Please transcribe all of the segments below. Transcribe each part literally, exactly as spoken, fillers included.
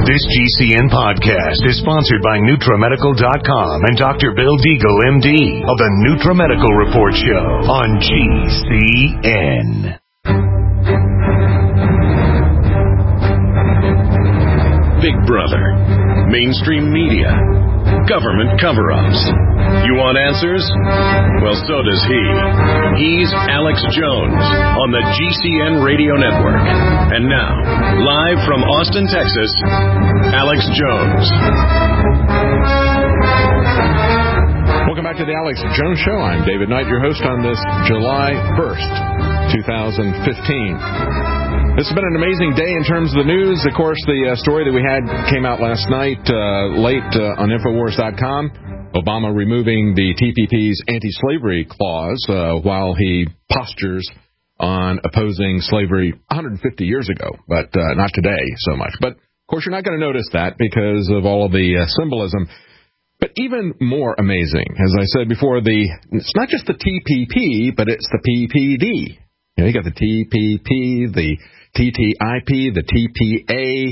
This G C N podcast is sponsored by NutraMedical dot com and Doctor Bill Deagle, M D, of the NutraMedical Report Show on G C N. Big Brother, mainstream media, government cover-ups. You want answers? Well, so does he. He's Alex Jones on the G C N Radio Network. And now, live from Austin, Texas, Alex Jones. Welcome back to the Alex Jones Show. I'm David Knight, your host on this July first, twenty fifteen. This has been an amazing day in terms of the news. Of course, the uh, story that we had came out last night, uh, late uh, on Infowars dot com. Obama removing the T P P's anti-slavery clause uh, while he postures on opposing slavery one hundred fifty years ago, but uh, not today so much. But, of course, you're not going to notice that because of all of the uh, symbolism. But even more amazing, as I said before, the it's not just the T P P, but it's the P P D. You know, you got the T P P, the T T I P, the T P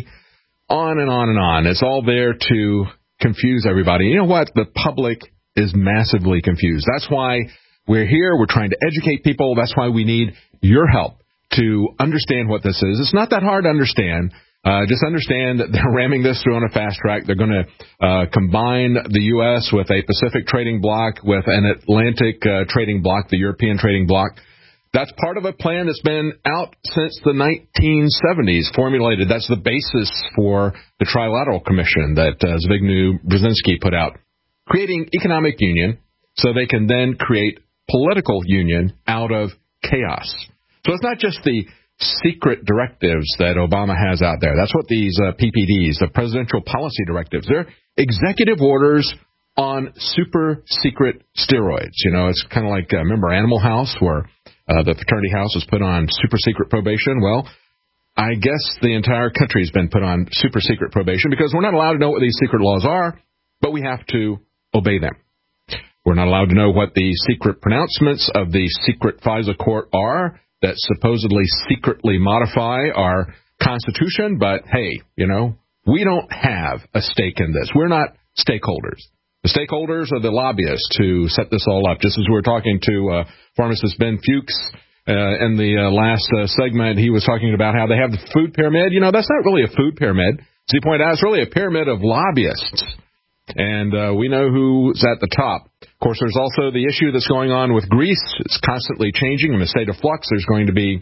A, on and on and on. It's all there to confuse everybody. You know what? The public is massively confused. That's why we're here. We're trying to educate people. That's why we need your help to understand what this is. It's not that hard to understand. Uh, just understand that they're ramming this through on a fast track. They're going to uh, combine the U S with a Pacific trading bloc, with an Atlantic uh, trading bloc, the European trading bloc. That's part of a plan that's been out since the nineteen seventies, formulated. That's the basis for the Trilateral Commission that uh, Zbigniew Brzezinski put out, creating economic union so they can then create political union out of chaos. So it's not just the secret directives that Obama has out there. That's what these uh, P P Ds, the Presidential Policy Directives, they're executive orders on super secret steroids. You know, it's kind of like, uh, remember Animal House, where Uh, the fraternity house was put on super secret probation. Well, I guess the entire country has been put on super secret probation because we're not allowed to know what these secret laws are, but we have to obey them. We're not allowed to know what the secret pronouncements of the secret FISA court are that supposedly secretly modify our Constitution. But, hey, you know, we don't have a stake in this. We're not stakeholders. The stakeholders are the lobbyists who set this all up. Just as we were talking to uh, pharmacist Ben Fuchs uh, in the uh, last uh, segment, he was talking about how they have the food pyramid. You know, that's not really a food pyramid. As he pointed out, it's really a pyramid of lobbyists. And uh, we know who's at the top. Of course, there's also the issue that's going on with Greece. It's constantly changing in a state of flux. There's going to be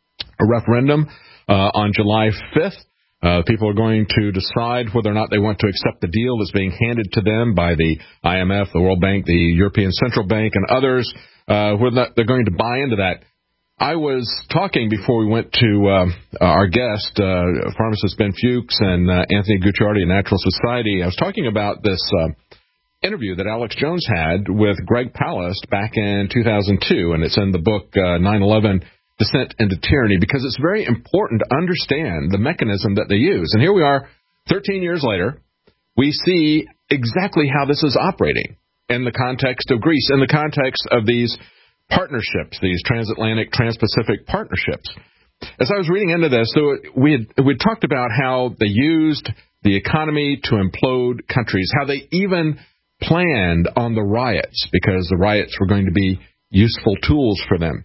a referendum uh, on July fifth. Uh, people are going to decide whether or not they want to accept the deal that's being handed to them by the I M F, the World Bank, the European Central Bank, and others. Uh, whether they're going to buy into that. I was talking before we went to uh, our guest, uh, pharmacist Ben Fuchs and uh, Anthony Gucciardi of Natural Society. I was talking about this uh, interview that Alex Jones had with Greg Palast back in two thousand two, and it's in the book uh, nine eleven. Descent into Tyranny, because it's very important to understand the mechanism that they use. And here we are, thirteen years later, we see exactly how this is operating in the context of Greece, in the context of these partnerships, these transatlantic, trans-Pacific partnerships. As I was reading into this, so we had we talked about how they used the economy to implode countries, how they even planned on the riots, because the riots were going to be useful tools for them.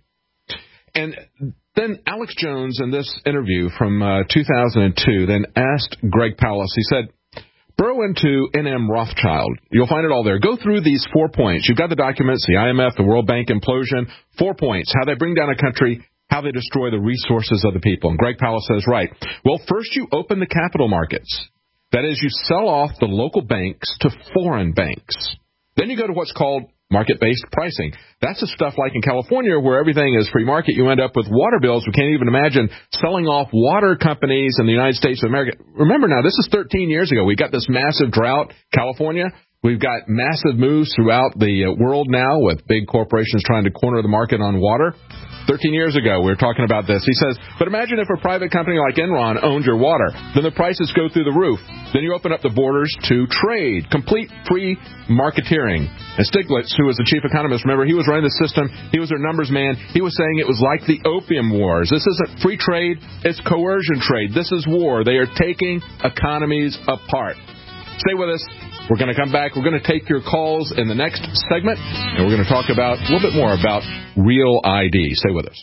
And then Alex Jones, in this interview from uh, two thousand two, then asked Greg Palast, he said, burrow into N M Rothschild. You'll find it all there. Go through these four points. You've got the documents, the I M F, the World Bank implosion, four points, how they bring down a country, how they destroy the resources of the people. And Greg Palast says, right, well, first you open the capital markets. That is, you sell off the local banks to foreign banks. Then you go to what's called market-based pricing. That's the stuff like in California where everything is free market. You end up with water bills. We can't even imagine selling off water companies in the United States of America. Remember now, this is thirteen years ago. We got this massive drought, California. We've got massive moves throughout the world now with big corporations trying to corner the market on water. Thirteen years ago, we were talking about this. He says, but imagine if a private company like Enron owned your water. Then the prices go through the roof. Then you open up the borders to trade. Complete free marketeering. And Stiglitz, who was the chief economist, remember, he was running the system. He was their numbers man. He was saying it was like the opium wars. This isn't free trade. It's coercion trade. This is war. They are taking economies apart. Stay with us. We're going to come back. We're going to take your calls in the next segment, and we're going to talk about a little bit more about Real I D. Stay with us.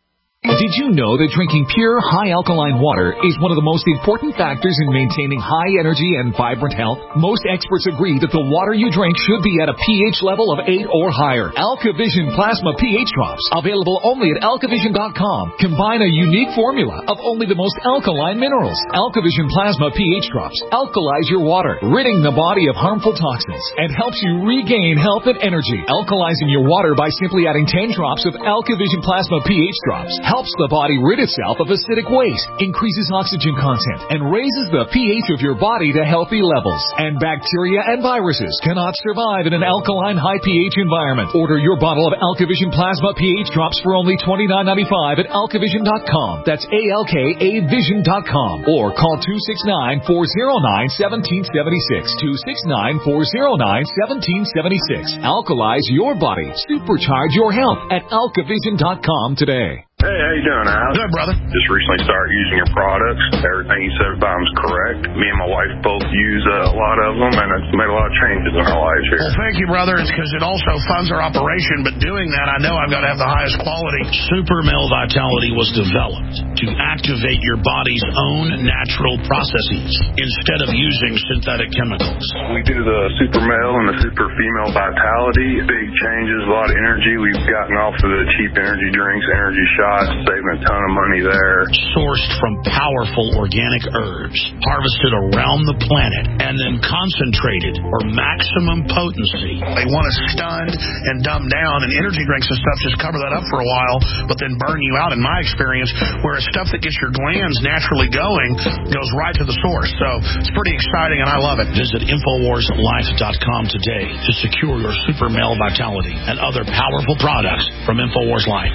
Did you know that drinking pure, high-alkaline water is one of the most important factors in maintaining high energy and vibrant health? Most experts agree that the water you drink should be at a pH level of eight or higher. AlkaVision Plasma pH Drops, available only at alkavision dot com, combine a unique formula of only the most alkaline minerals. AlkaVision Plasma pH Drops alkalize your water, ridding the body of harmful toxins, and helps you regain health and energy. Alkalizing your water by simply adding ten drops of AlkaVision Plasma pH Drops helps the body rid itself of acidic waste, increases oxygen content, and raises the pH of your body to healthy levels. And bacteria and viruses cannot survive in an alkaline high pH environment. Order your bottle of AlkaVision Plasma pH Drops for only twenty-nine ninety-five at alkavision dot com. That's A L K A vision dot com. Or call two six nine, four oh nine, one seven seven six. two six nine, four oh nine, one seven seven six. Alkalize your body. Supercharge your health at alkavision dot com today. Hey, how you doing, Al? Good, brother. Just recently started using your products. Everything you said about them is correct. Me and my wife both use uh, a lot of them, and it's made a lot of changes in our lives here. Well, thank you, brother. It's because it also funds our operation, but doing that, I know I've got to have the highest quality. Super Male Vitality was developed to activate your body's own natural processes instead of using synthetic chemicals. We do the Super Male and the Super Female Vitality. Big changes, a lot of energy. We've gotten off of the cheap energy drinks, energy shots. Saving a ton of money there. Sourced from powerful organic herbs, harvested around the planet, and then concentrated for maximum potency. They want us stunned and dumbed down, and energy drinks and stuff just cover that up for a while, but then burn you out, in my experience, whereas stuff that gets your glands naturally going goes right to the source. So it's pretty exciting, and I love it. Visit infowars life dot com today to secure your Super Male Vitality and other powerful products from InfoWars Life.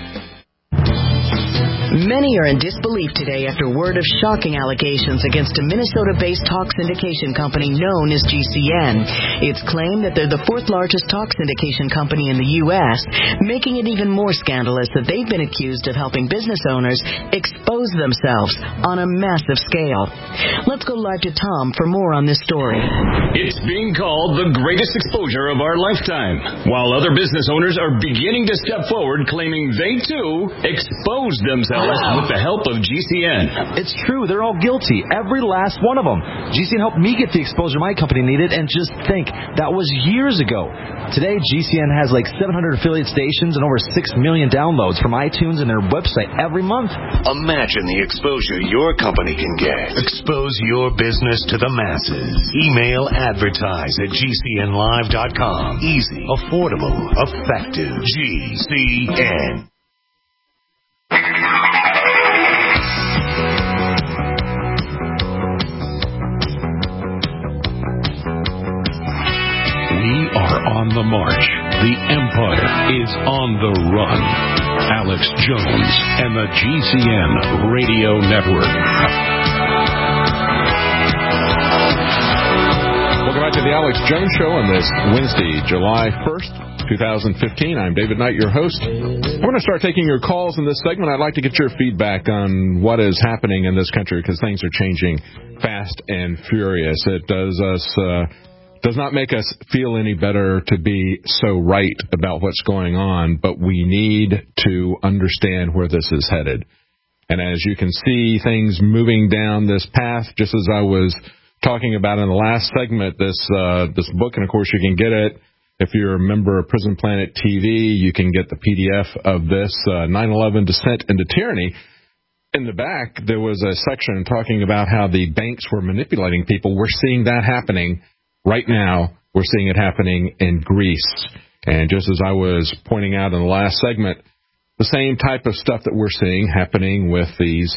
Many are in disbelief today after word of shocking allegations against a Minnesota-based talk syndication company known as G C N. It's claimed that they're the fourth largest talk syndication company in the U S, making it even more scandalous that they've been accused of helping business owners expose themselves on a massive scale. Let's go live to Tom for more on this story. It's being called the greatest exposure of our lifetime, while other business owners are beginning to step forward claiming they, too, exposed themselves with the help of G C N. It's true. They're all guilty. Every last one of them. G C N helped me get the exposure my company needed, and just think, that was years ago. Today, G C N has like seven hundred affiliate stations and over six million downloads from iTunes and their website every month. Imagine the exposure your company can get. Expose your business to the masses. Email advertise at G C N live dot com. Easy, affordable, effective. G C N. We are on the march. The Empire is on the run. Alex Jones and the G C N Radio Network. Welcome back to the Alex Jones Show on this Wednesday, July first, twenty fifteen. I'm David Knight, your host. I'm going to start taking your calls in this segment. I'd like to get your feedback on what is happening in this country because things are changing fast and furious. It does us... Uh, does not make us feel any better to be so right about what's going on, but we need to understand where this is headed. And as you can see, things moving down this path, just as I was talking about in the last segment, this uh, this book, and of course you can get it if you're a member of Prison Planet T V, you can get the P D F of this, uh, nine eleven Descent into Tyranny. In the back, there was a section talking about how the banks were manipulating people. We're seeing that happening right now. We're seeing it happening in Greece. And just as I was pointing out in the last segment, the same type of stuff that we're seeing happening with these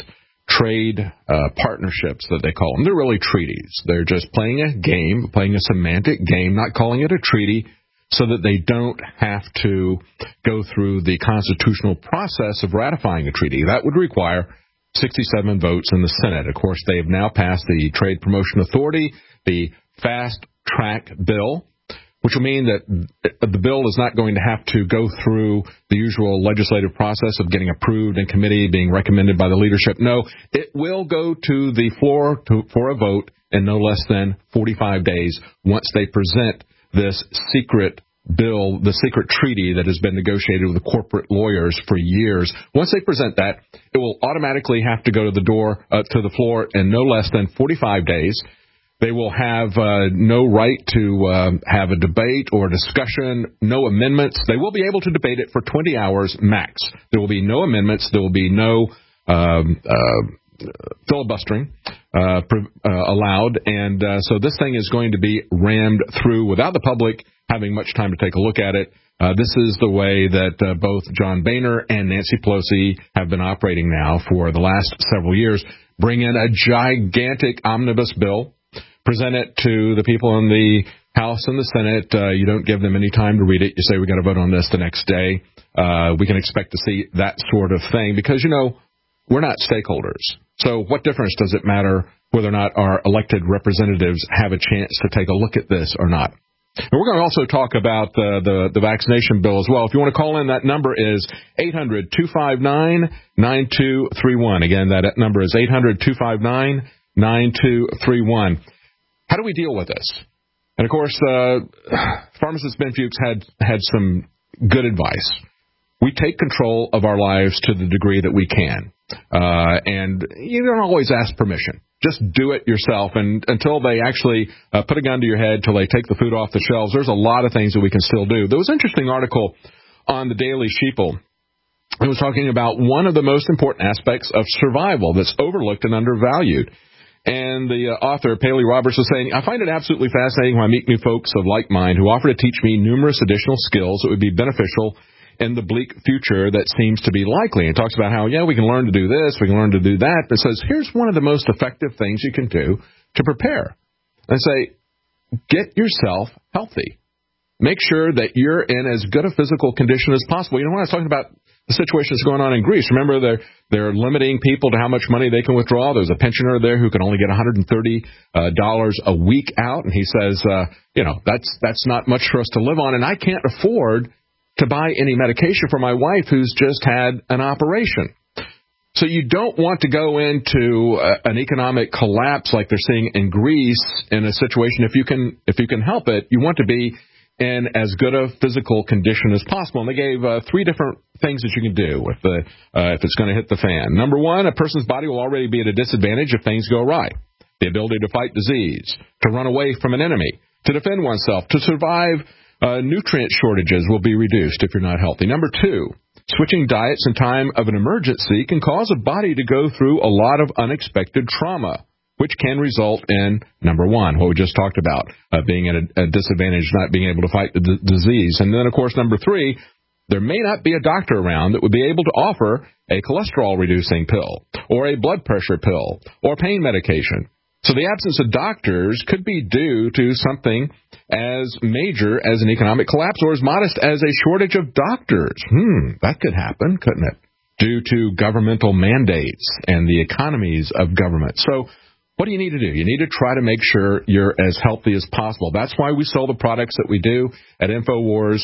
trade uh, partnerships that they call them. They're really treaties. They're just playing a game, playing a semantic game, not calling it a treaty, so that they don't have to go through the constitutional process of ratifying a treaty. That would require sixty-seven votes in the Senate. Of course, they have now passed the Trade Promotion Authority, the Fast Track Bill, which will mean that the bill is not going to have to go through the usual legislative process of getting approved in committee, being recommended by the leadership. No, it will go to the floor to, for a vote in no less than forty-five days once they present this secret bill, the secret treaty that has been negotiated with the corporate lawyers for years. Once they present that, it will automatically have to go to the door, uh, to the floor in no less than forty-five days. They will have uh, no right to uh, have a debate or discussion, no amendments. They will be able to debate it for twenty hours max. There will be no amendments. There will be no um, uh, filibustering uh, uh, allowed. And uh, so this thing is going to be rammed through without the public having much time to take a look at it. Uh, this is the way that uh, both John Boehner and Nancy Pelosi have been operating now for the last several years. Bring in a gigantic omnibus bill, present it to the people in the House and the Senate. Uh, you don't give them any time to read it. You say, we got to vote on this the next day. Uh, we can expect to see that sort of thing because, you know, we're not stakeholders. So what difference does it matter whether or not our elected representatives have a chance to take a look at this or not? And we're going to also talk about uh, the, the vaccination bill as well. If you want to call in, that number is eight hundred, two five nine, nine two three one. Again, that number is eight hundred, two five nine, nine two three one. How do we deal with this? And, of course, uh, pharmacist Ben Fuchs had, had some good advice. We take control of our lives to the degree that we can. Uh, and you don't always ask permission. Just do it yourself. And until they actually uh, put a gun to your head, till they take the food off the shelves, there's a lot of things that we can still do. There was an interesting article on the Daily Sheeple. It was talking about one of the most important aspects of survival that's overlooked and undervalued. And the uh, author, Paley Roberts, was saying, I find it absolutely fascinating when I meet new folks of like mind who offer to teach me numerous additional skills that would be beneficial in the bleak future that seems to be likely. And talks about how, yeah, we can learn to do this, we can learn to do that. But it says, here's one of the most effective things you can do to prepare. And say, get yourself healthy. Make sure that you're in as good a physical condition as possible. You know, when I was talking about the situation that's going on in Greece, remember they're, they're limiting people to how much money they can withdraw. There's a pensioner there who can only get one hundred thirty dollars uh, a week out. And he says, uh, you know, that's, that's not much for us to live on. And I can't afford to buy any medication for my wife who's just had an operation. So you don't want to go into uh, an economic collapse like they're seeing in Greece in a situation. If you can, if you can help it, you want to be in as good a physical condition as possible. And they gave uh, three different things that you can do if, the, uh, if it's going to hit the fan. Number one, a person's body will already be at a disadvantage if things go awry. The ability to fight disease, to run away from an enemy, to defend oneself, to survive uh, nutrient shortages will be reduced if you're not healthy. Number two, switching diets in time of an emergency can cause a body to go through a lot of unexpected trauma, which can result in, number one, what we just talked about, uh, being at a, a disadvantage, not being able to fight the d- disease. And then, of course, number three, there may not be a doctor around that would be able to offer a cholesterol-reducing pill or a blood pressure pill or pain medication. So the absence of doctors could be due to something as major as an economic collapse or as modest as a shortage of doctors. Hmm, that could happen, couldn't it? Due to governmental mandates and the economies of government. So what do you need to do? You need to try to make sure you're as healthy as possible. That's why we sell the products that we do at InfoWars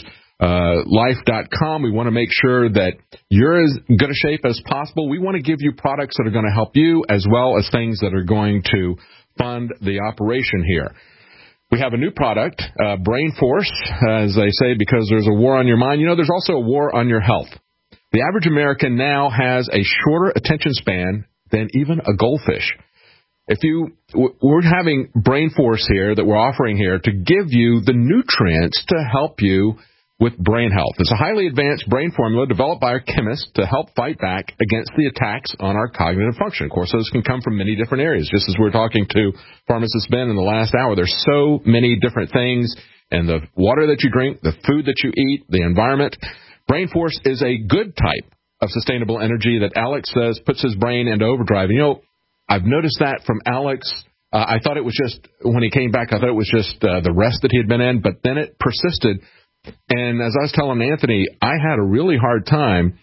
Life dot com. We want to make sure that you're as good a shape as possible. We want to give you products that are going to help you as well as things that are going to fund the operation here. We have a new product, uh, Brain Force, as they say, because there's a war on your mind. You know, there's also a war on your health. The average American now has a shorter attention span than even a goldfish. If you, we're having Brain Force here that we're offering here to give you the nutrients to help you with brain health. It's a highly advanced brain formula developed by our chemists to help fight back against the attacks on our cognitive function. Of course, those can come from many different areas. Just as we're talking to pharmacist Ben in the last hour, there's so many different things, and the water that you drink, the food that you eat, the environment. Brain Force is a good type of sustainable energy that Alex says puts his brain into overdrive. And, you know, I've noticed that from Alex. Uh, I thought it was just, when he came back, I thought it was just uh, the rest that he had been in, but then it persisted. And as I was telling Anthony, I had a really hard time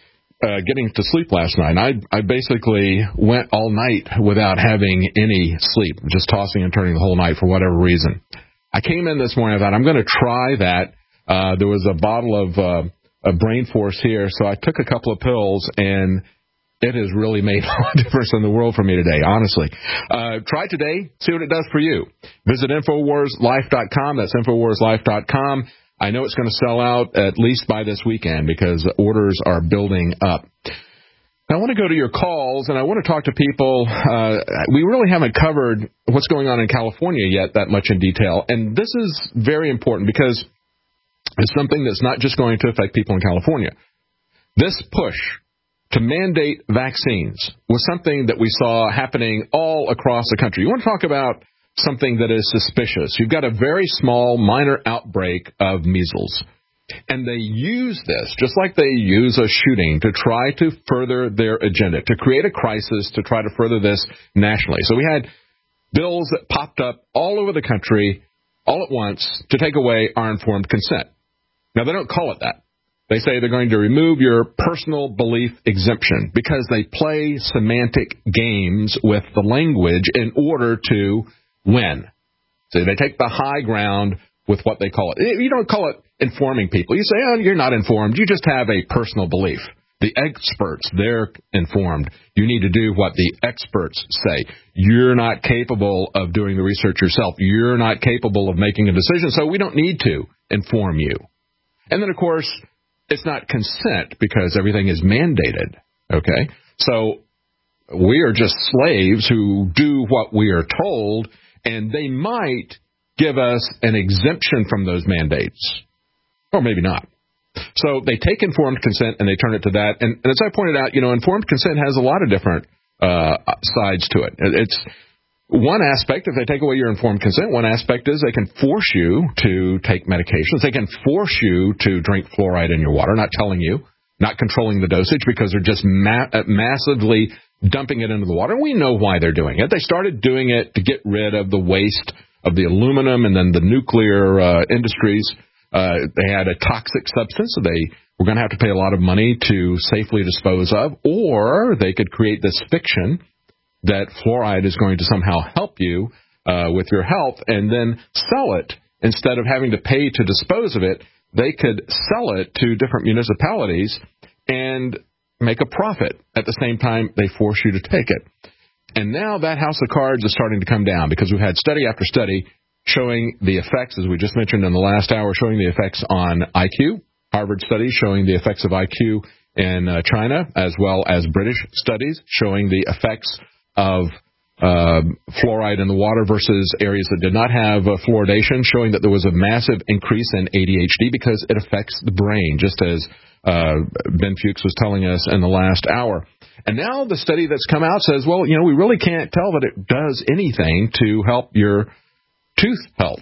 uh, getting to sleep last night. I, I basically went all night without having any sleep, just tossing and turning the whole night for whatever reason. I came in this morning, I thought, I'm going to try that. Uh, there was a bottle of, uh, of Brain Force here, so I took a couple of pills, and it has really made a difference in the world for me today, honestly. Uh, try today, see what it does for you. Visit Infowars Life dot com. That's Infowars Life dot com. I know it's going to sell out at least by this weekend because orders are building up. Now, I want to go to your calls, and I want to talk to people. Uh, we really haven't covered what's going on in California yet that much in detail, and this is very important because it's something that's not just going to affect people in California. This push to mandate vaccines was something that we saw happening all across the country. You want to talk about something that is suspicious. You've got a very small, minor outbreak of measles. And they use this, just like they use a shooting, to try to further their agenda, to create a crisis, to try to further this nationally. So we had bills that popped up all over the country all at once to take away our informed consent. Now, they don't call it that. They say they're going to remove your personal belief exemption because they play semantic games with the language in order to win. So they take the high ground with what they call it. You don't call it informing people. You say, oh, you're not informed. You just have a personal belief. The experts, they're informed. You need to do what the experts say. You're not capable of doing the research yourself. You're not capable of making a decision, so we don't need to inform you. And then, of course, it's not consent because everything is mandated, okay? So we are just slaves who do what we are told, and they might give us an exemption from those mandates, or maybe not. So they take informed consent and they turn it to that. And, and as I pointed out, you know, informed consent has a lot of different uh, sides to it. It's one aspect, if they take away your informed consent, one aspect is they can force you to take medications. They can force you to drink fluoride in your water, not telling you, not controlling the dosage because they're just ma- massively dumping it into the water. And we know why they're doing it. They started doing it to get rid of the waste of the aluminum and then the nuclear uh, industries. Uh, they had a toxic substance, so they were going to have to pay a lot of money to safely dispose of, or they could create this fiction that fluoride is going to somehow help you uh, with your health and then sell it. Instead of having to pay to dispose of it, they could sell it to different municipalities and make a profit. At the same time, they force you to take it. And now that house of cards is starting to come down because we've had study after study showing the effects, as we just mentioned in the last hour, showing the effects on I Q. Harvard studies showing the effects of I Q in uh, China, as well as British studies showing the effects of uh, fluoride in the water versus areas that did not have uh, fluoridation, showing that there was a massive increase in A D H D because it affects the brain, just as uh, Ben Fuchs was telling us in the last hour. And now the study that's come out says, well, you know, we really can't tell that it does anything to help your tooth health.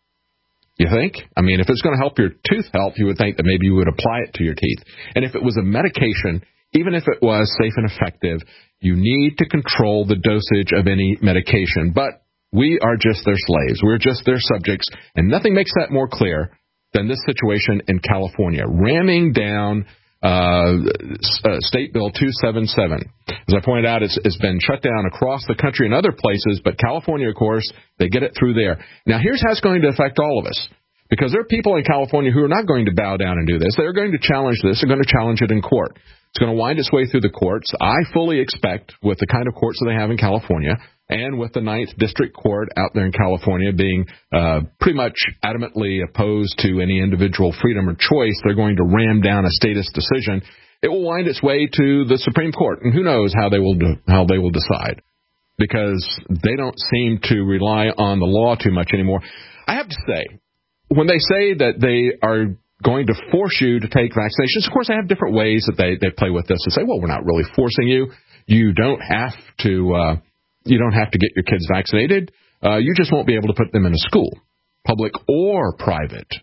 You think? I mean, if it's going to help your tooth health, you would think that maybe you would apply it to your teeth. And if it was a medication, even if it was safe and effective, you need to control the dosage of any medication. But we are just their slaves. We're just their subjects. And nothing makes that more clear than this situation in California, ramming down uh, uh, State Bill two seventy-seven. As I pointed out, it's, it's been shut down across the country and other places, but California, of course, they get it through there. Now, here's how it's going to affect all of us, because there are people in California who are not going to bow down and do this. They're going to challenge this. They're going to challenge it in court. It's going to wind its way through the courts. I fully expect, with the kind of courts that they have in California, and with the Ninth District Court out there in California being uh, pretty much adamantly opposed to any individual freedom or choice, they're going to ram down a status decision. It will wind its way to the Supreme Court, and who knows how they will do, how they will decide, because they don't seem to rely on the law too much anymore. I have to say, when they say that they are going to force you to take vaccinations, of course, they have different ways that they, they play with this and say, well, we're not really forcing you. You don't have to uh, you don't have to get your kids vaccinated. Uh, you just won't be able to put them in a school, public or private.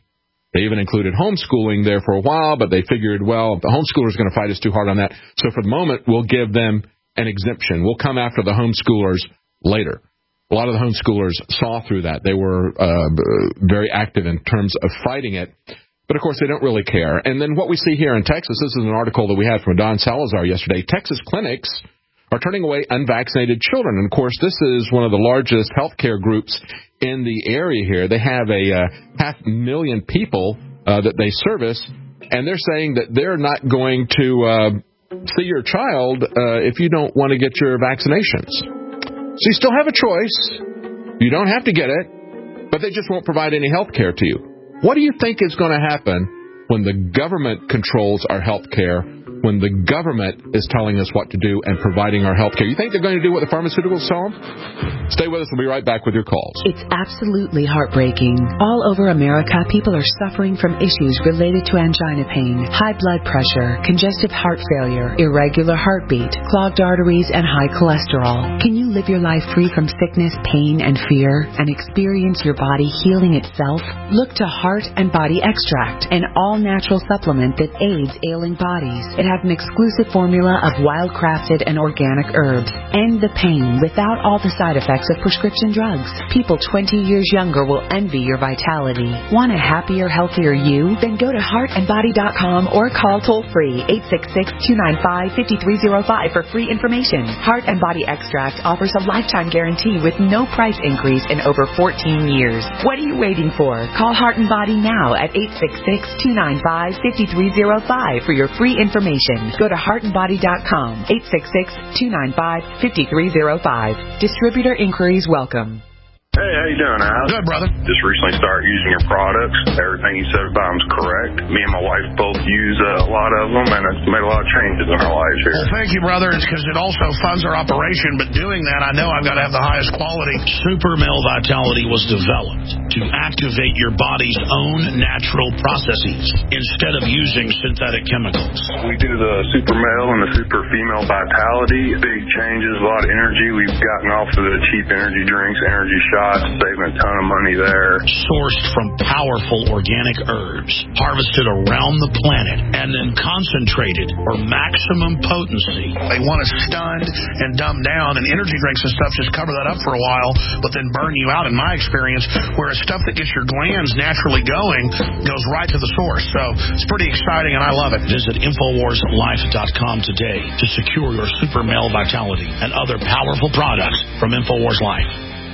They even included homeschooling there for a while, but they figured, well, the homeschoolers are going to fight us too hard on that. So for the moment, we'll give them an exemption. We'll come after the homeschoolers later. A lot of the homeschoolers saw through that. They were uh, very active in terms of fighting it. But, of course, they don't really care. And then what we see here in Texas, this is an article that we had from Don Salazar yesterday. Texas clinics are turning away unvaccinated children. And, of course, this is one of the largest healthcare groups in the area here. They have a uh, half million people uh, that they service, and they're saying that they're not going to uh, see your child uh, if you don't want to get your vaccinations. So you still have a choice. You don't have to get it, but they just won't provide any health care to you. What do you think is going to happen when the government controls our health care, when the government is telling us what to do and providing our health care? You think they're going to do what the pharmaceuticals tell them? Stay with us. We'll be right back with your calls. It's absolutely heartbreaking. All over America, people are suffering from issues related to angina pain, high blood pressure, congestive heart failure, irregular heartbeat, clogged arteries, and high cholesterol. Can you live your life free from sickness, pain, and fear, and experience your body healing itself? Look to Heart and Body Extract, an all-natural supplement that aids ailing bodies. It has an exclusive formula of wild-crafted and organic herbs. End the pain without all the side effects of prescription drugs. People twenty years younger will envy your vitality. Want a happier, healthier you? Then go to heart and body dot com or call toll-free eight six six, two nine five, five three zero five for free information. Heart and Body Extract offers a lifetime guarantee with no price increase in over fourteen years. What are you waiting for? Call Heart and Body now at eight six six, two nine five, five three zero five for your free information. Go to heart and body dot com, eight six six, two nine five, five three zero five. Distributor inquiries welcome. Hey, how you doing, Al? Good, brother. Just recently started using your products. Everything you said about them's correct. Me and my wife both use uh, a lot of them, and it's made a lot of changes in our lives here. Well, thank you, brother. It's because it also funds our operation, but doing that, I know I've got to have the highest quality. Super Male Vitality was developed to activate your body's own natural processes instead of using synthetic chemicals. We do the Super Male and the Super Female Vitality. Big changes, a lot of energy. We've gotten off of the cheap energy drinks, energy shots. Saving a ton of money there. Sourced from powerful organic herbs, harvested around the planet, and then concentrated for maximum potency. They want to stun and dumb down, and energy drinks and stuff just cover that up for a while, but then burn you out, in my experience, whereas stuff that gets your glands naturally going goes right to the source. So it's pretty exciting, and I love it. Visit infowars life dot com today to secure your Super Male Vitality and other powerful products from InfoWars Life.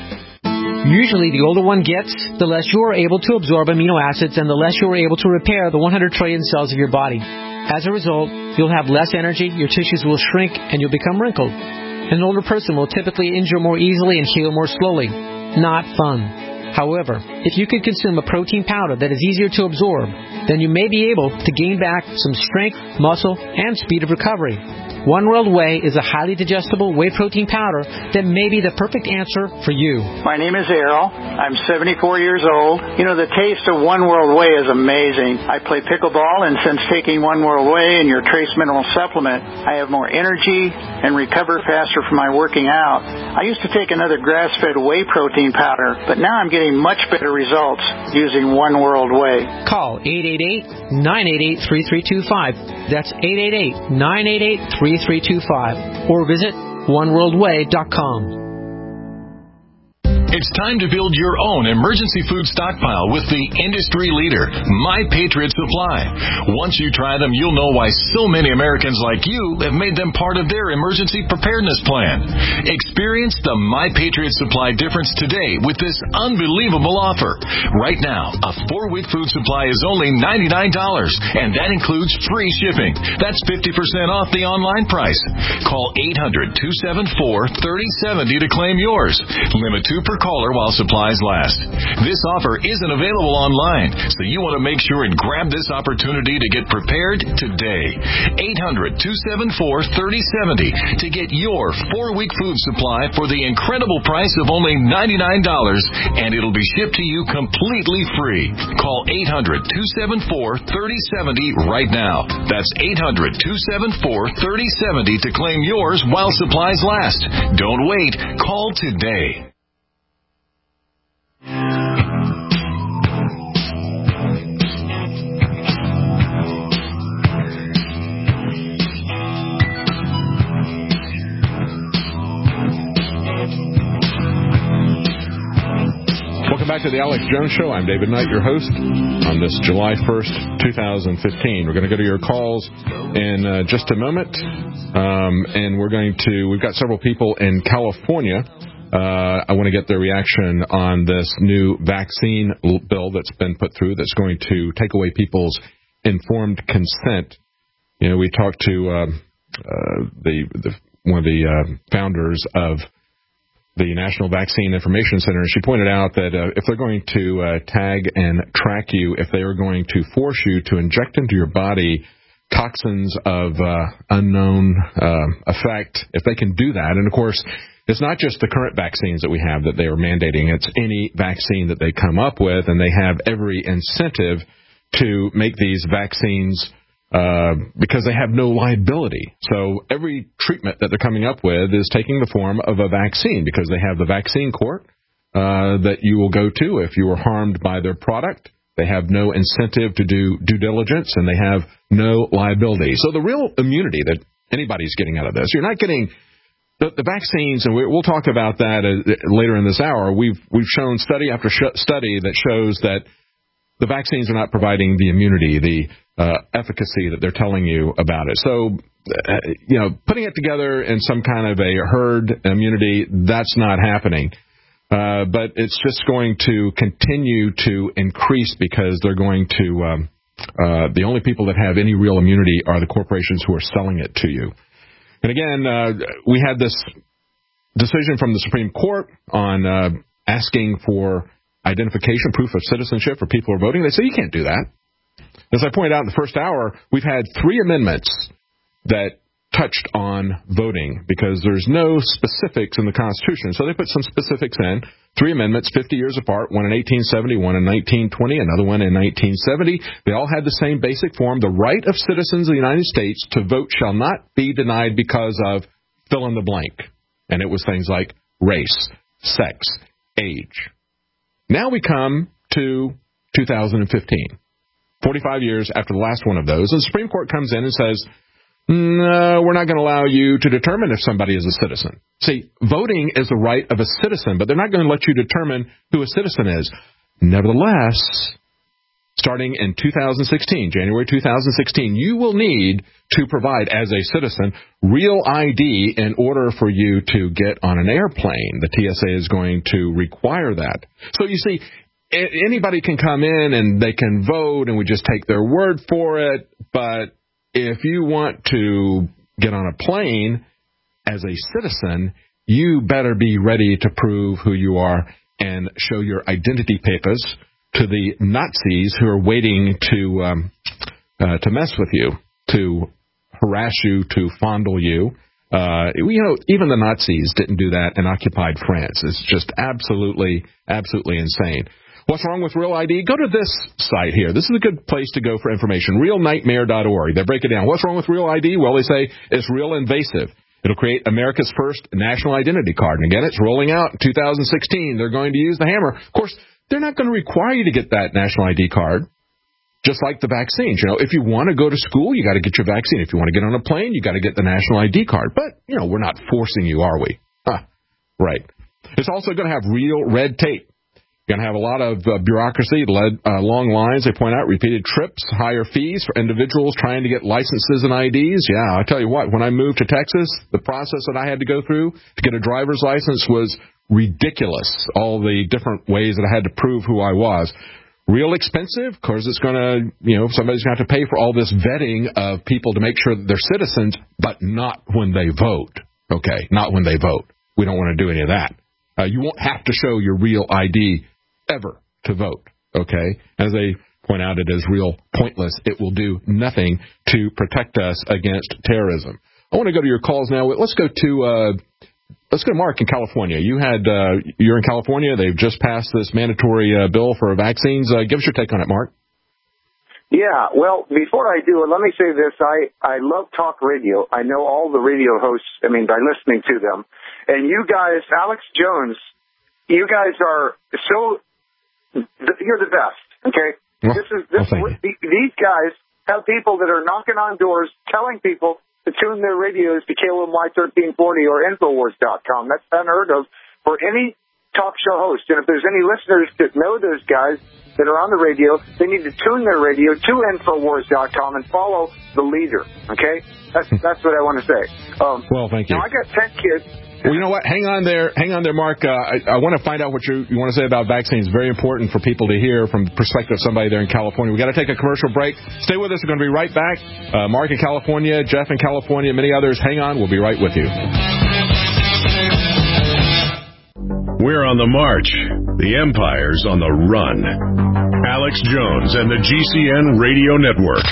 Usually, the older one gets, the less you are able to absorb amino acids and the less you are able to repair the one hundred trillion cells of your body. As a result, you'll have less energy, your tissues will shrink, and you'll become wrinkled. An older person will typically injure more easily and heal more slowly. Not fun. However, if you can consume a protein powder that is easier to absorb, then you may be able to gain back some strength, muscle, and speed of recovery. One World Whey is a highly digestible whey protein powder that may be the perfect answer for you. My name is Errol. I'm seventy-four years old. You know, the taste of One World Whey is amazing. I play pickleball, and since taking One World Whey and your Trace Mineral Supplement, I have more energy and recover faster from my working out. I used to take another grass-fed whey protein powder, but now I'm getting much better results using One World Whey. Call eight eight eight, nine eight eight, three three two five. That's eight eight eight, nine eight eight, three three two five. Or visit one world way dot com. It's time to build your own emergency food stockpile with the industry leader, My Patriot Supply. Once you try them, you'll know why so many Americans like you have made them part of their emergency preparedness plan. Experience the My Patriot Supply difference today with this unbelievable offer. Right now, a four-week food supply is only ninety-nine dollars, and that includes free shipping. That's fifty percent off the online price. Call eight hundred, two seven four, three oh seven oh to claim yours. Limit two per caller while supplies last. This offer isn't available online, so you want to make sure and grab this opportunity to get prepared today. eight hundred, two seven four, three oh seven oh to get your four-week food supply for the incredible price of only ninety-nine dollars, and it'll be shipped to you completely free. Call eight hundred, two seven four, three oh seven oh right now. That's eight hundred, two seven four, three oh seven oh to claim yours while supplies last. Don't wait. Call today. Welcome back to the Alex Jones Show. I'm David Knight, your host, on this July first, twenty fifteen. We're going to go to your calls in uh, just a moment, um, and we're going to, we've got several people in California. Uh, I want to get their reaction on this new vaccine bill that's been put through that's going to take away people's informed consent. You know, we talked to uh, uh, the, the one of the uh, founders of the National Vaccine Information Center, and she pointed out that uh, if they're going to uh, tag and track you, if they are going to force you to inject into your body toxins of uh, unknown uh, effect, if they can do that, and of course, it's not just the current vaccines that we have that they are mandating, it's any vaccine that they come up with, and they have every incentive to make these vaccines Uh, because they have no liability. So every treatment that they're coming up with is taking the form of a vaccine because they have the vaccine court uh, that you will go to if you were harmed by their product. They have no incentive to do due diligence, and they have no liability. So the real immunity that anybody's getting out of this, you're not getting the, the vaccines, and we, we'll talk about that uh, later in this hour. We've we've shown study after sh- study that shows that the vaccines are not providing the immunity, the uh, efficacy that they're telling you about it. So, uh, you know, putting it together in some kind of a herd immunity, that's not happening. Uh, but it's just going to continue to increase because they're going to, um, uh, the only people that have any real immunity are the corporations who are selling it to you. And again, uh, we had this decision from the Supreme Court on uh, asking for identification, proof of citizenship for people who are voting. They say you can't do that. As I pointed out in the first hour, we've had three amendments that touched on voting because there's no specifics in the Constitution. So they put some specifics in. Three amendments, fifty years apart, one in eighteen seventy, one in nineteen twenty, another one in nineteen seventy. They all had the same basic form. The right of citizens of the United States to vote shall not be denied because of fill in the blank. And it was things like race, sex, age. Now we come to two thousand fifteen, forty-five years after the last one of those, and the Supreme Court comes in and says, no, we're not going to allow you to determine if somebody is a citizen. See, voting is the right of a citizen, but they're not going to let you determine who a citizen is. Nevertheless, starting in two thousand sixteen, January two thousand sixteen, you will need to provide, as a citizen, real I D in order for you to get on an airplane. The T S A is going to require that. So you see, anybody can come in and they can vote, and we just take their word for it. But if you want to get on a plane as a citizen, you better be ready to prove who you are and show your identity papers to the Nazis who are waiting to um, uh, to mess with you, to harass you, to fondle you. Uh, you know, even the Nazis didn't do that in occupied France. It's just absolutely, absolutely insane. What's wrong with Real I D? Go to this site here. This is a good place to go for information, real nightmare dot org. They break it down. What's wrong with Real I D? Well, they say it's real invasive. It'll create America's first national identity card. And again, it's rolling out in two thousand sixteen. They're going to use the hammer. Of course, they're not going to require you to get that national I D card, just like the vaccines. You know, if you want to go to school, you got to get your vaccine. If you want to get on a plane, you got to get the national I D card. But, you know, we're not forcing you, are we? Huh. Right. It's also going to have real red tape. You're going to have a lot of uh, bureaucracy, led, uh, long lines. They point out repeated trips, higher fees for individuals trying to get licenses and I Ds. Yeah, I tell you what, when I moved to Texas, the process that I had to go through to get a driver's license was ridiculous. All the different ways that I had to prove who I was. Real expensive, because it's going to, you know, somebody's going to have to pay for all this vetting of people to make sure that they're citizens, but not when they vote. Okay, not when they vote. We don't want to do any of that. Uh, you won't have to show your real I D ever to vote, okay? As they point out, it is real pointless. It will do nothing to protect us against terrorism. I want to go to your calls now. Let's go to uh, let's go to Mark in California. You had uh, you're in California. They've just passed this mandatory uh, bill for vaccines. Uh, give us your take on it, Mark. Yeah, well, before I do it, let me say this. I, I love talk radio. I know all the radio hosts, I mean, by listening to them. And you guys, Alex Jones, you guys are so... You're the best, okay? Well, this is this. Well, these guys have people that are knocking on doors, telling people to tune their radios to K L M Y thirteen forty or Infowars dot com. That's unheard of for any talk show host. And if there's any listeners that know those guys that are on the radio, they need to tune their radio to Infowars dot com and follow the leader, okay? That's that's what I want to say. Um, well, thank you. Now, I got ten kids. Well, you know what? Hang on there. Hang on there, Mark. Uh, I, I want to find out what you, you want to say about vaccines. Very important for people to hear from the perspective of somebody there in California. We've got to take a commercial break. Stay with us. We're going to be right back. Uh, Mark in California, Jeff in California, many others. Hang on. We'll be right with you. We're on the march. The Empire's on the run. Alex Jones and the G C N Radio Network.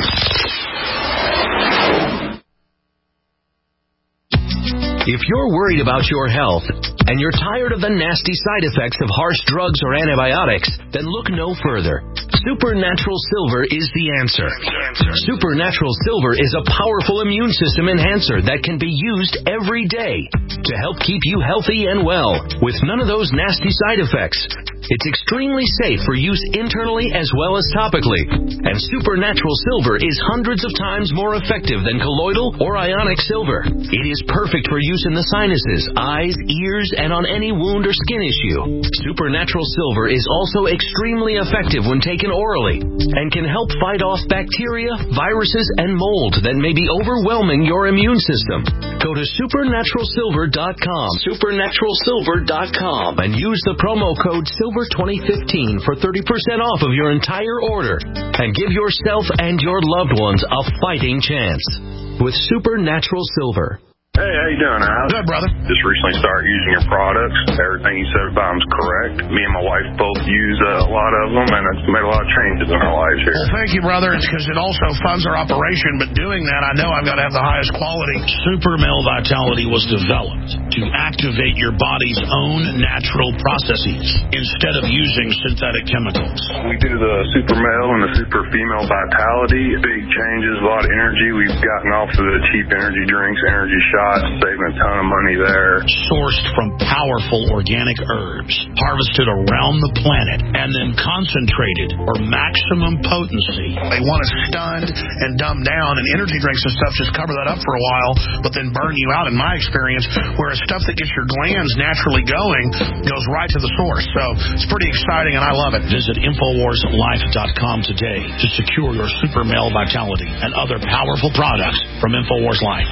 If you're worried about your health and you're tired of the nasty side effects of harsh drugs or antibiotics, then look no further. Supernatural Silver is the answer. Supernatural Silver is a powerful immune system enhancer that can be used every day to help keep you healthy and well with none of those nasty side effects. It's extremely safe for use internally as well as topically. And Supernatural Silver is hundreds of times more effective than colloidal or ionic silver. It is perfect for use in the sinuses, eyes, ears, and on any wound or skin issue. Supernatural Silver is also extremely effective when taken orally and can help fight off bacteria, viruses, and mold that may be overwhelming your immune system. Go to supernatural silver dot com, supernatural silver dot com, and use the promo code Silver twenty fifteen for thirty percent off of your entire order and give yourself and your loved ones a fighting chance with Supernatural Silver. Hey, how you doing, Alex? Good, brother. Just recently started using your products. Everything you said about them's correct. Me and my wife both use uh, a lot of them, and it's made a lot of changes in our lives here. Well, thank you, brother. It's because it also funds our operation, but doing that, I know I've got to have the highest quality. Super Male Vitality was developed to activate your body's own natural processes instead of using synthetic chemicals. We do the Super Male and the Super Female Vitality. Big changes, a lot of energy. We've gotten off of the cheap energy drinks, energy shots. Saving a ton of money there. Sourced from powerful organic herbs, harvested around the planet, and then concentrated for maximum potency. They want to stun and dumb down, and energy drinks and stuff just cover that up for a while, but then burn you out, in my experience, whereas stuff that gets your glands naturally going goes right to the source. So it's pretty exciting, and I love it. Visit Infowars Life dot com today to secure your Super Male Vitality and other powerful products from Infowars Life.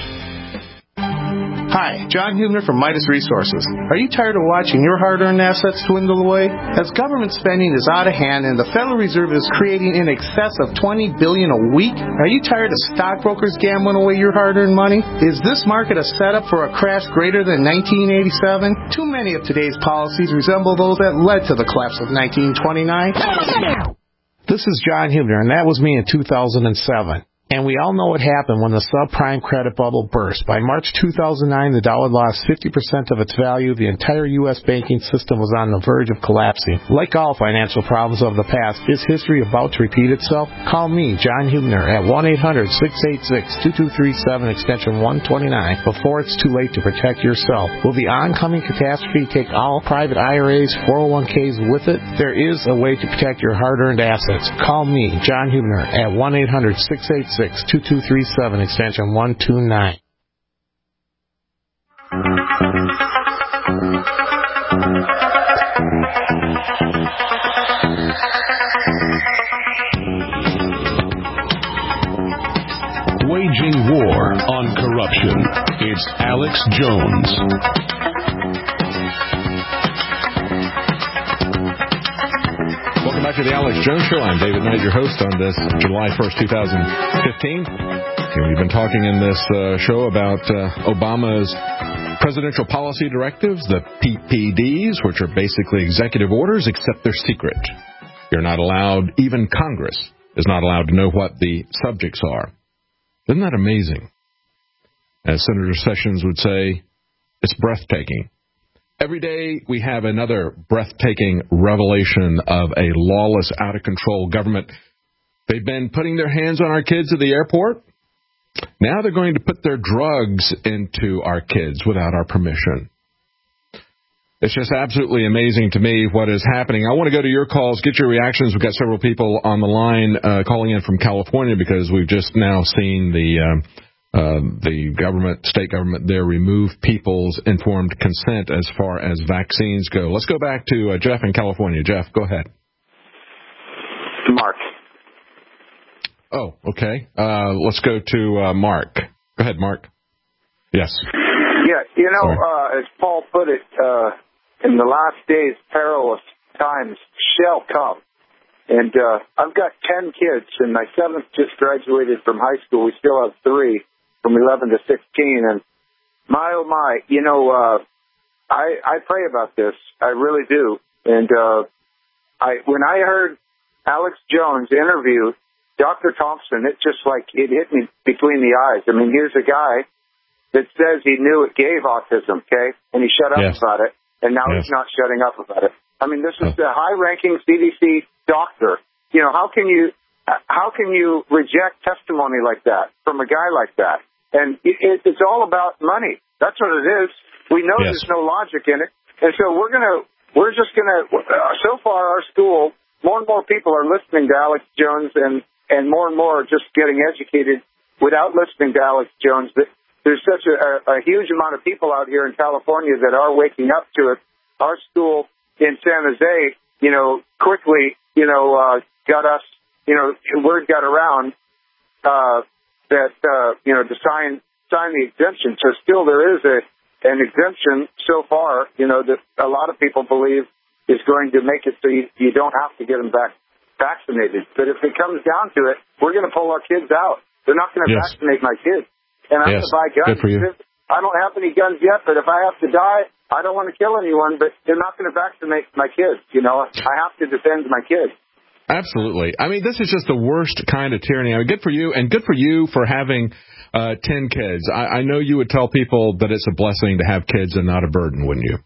Hi, John Hubner from Midas Resources. Are you tired of watching your hard-earned assets dwindle away? As government spending is out of hand and the Federal Reserve is creating in excess of twenty billion dollars a week, are you tired of stockbrokers gambling away your hard-earned money? Is this market a setup for a crash greater than nineteen eighty-seven? Too many of today's policies resemble those that led to the collapse of nineteen twenty-nine. This is John Hubner, and that was me in two thousand seven. And we all know what happened when the subprime credit bubble burst. By March two thousand nine, the dollar lost fifty percent of its value. The entire U S banking system was on the verge of collapsing. Like all financial problems of the past, is history about to repeat itself? Call me, John Hubner, at one eight hundred six eight six two two three seven, extension one twenty-nine, before it's too late to protect yourself. Will the oncoming catastrophe take all private I R As, four oh one k's with it? There is a way to protect your hard-earned assets. Call me, John Hubner, at one eight hundred six eight six two two three seven, extension one twenty-nine. Waging war on corruption. It's Alex Jones. Welcome back to the Alex Jones Show. I'm David Knight, your host on this July first, twenty fifteen. And we've been talking in this uh, show about uh, Obama's presidential policy directives, the P P Ds, which are basically executive orders, except they're secret. You're not allowed, even Congress is not allowed to know what the subjects are. Isn't that amazing? As Senator Sessions would say, it's breathtaking. Every day we have another breathtaking revelation of a lawless, out-of-control government. They've been putting their hands on our kids at the airport. Now they're going to put their drugs into our kids without our permission. It's just absolutely amazing to me what is happening. I want to go to your calls, get your reactions. We've got several people on the line uh, calling in from California because we've just now seen the uh, uh, the government, state government there, remove people's informed consent as far as vaccines go. Let's go back to uh, Jeff in California. Jeff, go ahead. Mark. Oh, okay. Uh, let's go to uh, Mark. Go ahead, Mark. Yes. Yeah, you know, uh, as Paul put it, uh, in the last days, perilous times shall come. And uh, I've got ten kids, and my seventh just graduated from high school. We still have three from eleven to sixteen. And my, oh, my, you know, uh, I, I pray about this. I really do. And uh, I when I heard Alex Jones interview Doctor Thompson, it just like it hit me between the eyes. I mean, here's a guy that says he knew it gave autism, okay, and he shut up yes. about it, and now yes. he's not shutting up about it. I mean, this is oh. the high-ranking C D C doctor. You know, how can you how can you reject testimony like that from a guy like that? And it, it's all about money. That's what it is. We know yes. there's no logic in it, and so we're gonna we're just gonna. Uh, so far, our school, more and more people are listening to Alex Jones, and and more and more are just getting educated without listening to Alex Jones. But there's such a, a huge amount of people out here in California that are waking up to it. Our school in San Jose, you know, quickly, you know, uh, got us, you know, word got around uh, that, uh, you know, to sign sign the exemption. So still there is a an exemption so far, you know, that a lot of people believe is going to make it so you, you don't have to get them back vaccinated. But if it comes down to it, we're going to pull our kids out. They're not going to yes. vaccinate my kids. And I'm yes. going to buy guns. Good for you. I don't have any guns yet, but if I have to die, I don't want to kill anyone, but they're not going to vaccinate my kids. You know, I have to defend my kids. Absolutely. I mean, this is just the worst kind of tyranny. I mean, good for you, and good for you for having uh, ten kids. I, I know you would tell people that it's a blessing to have kids and not a burden, wouldn't you?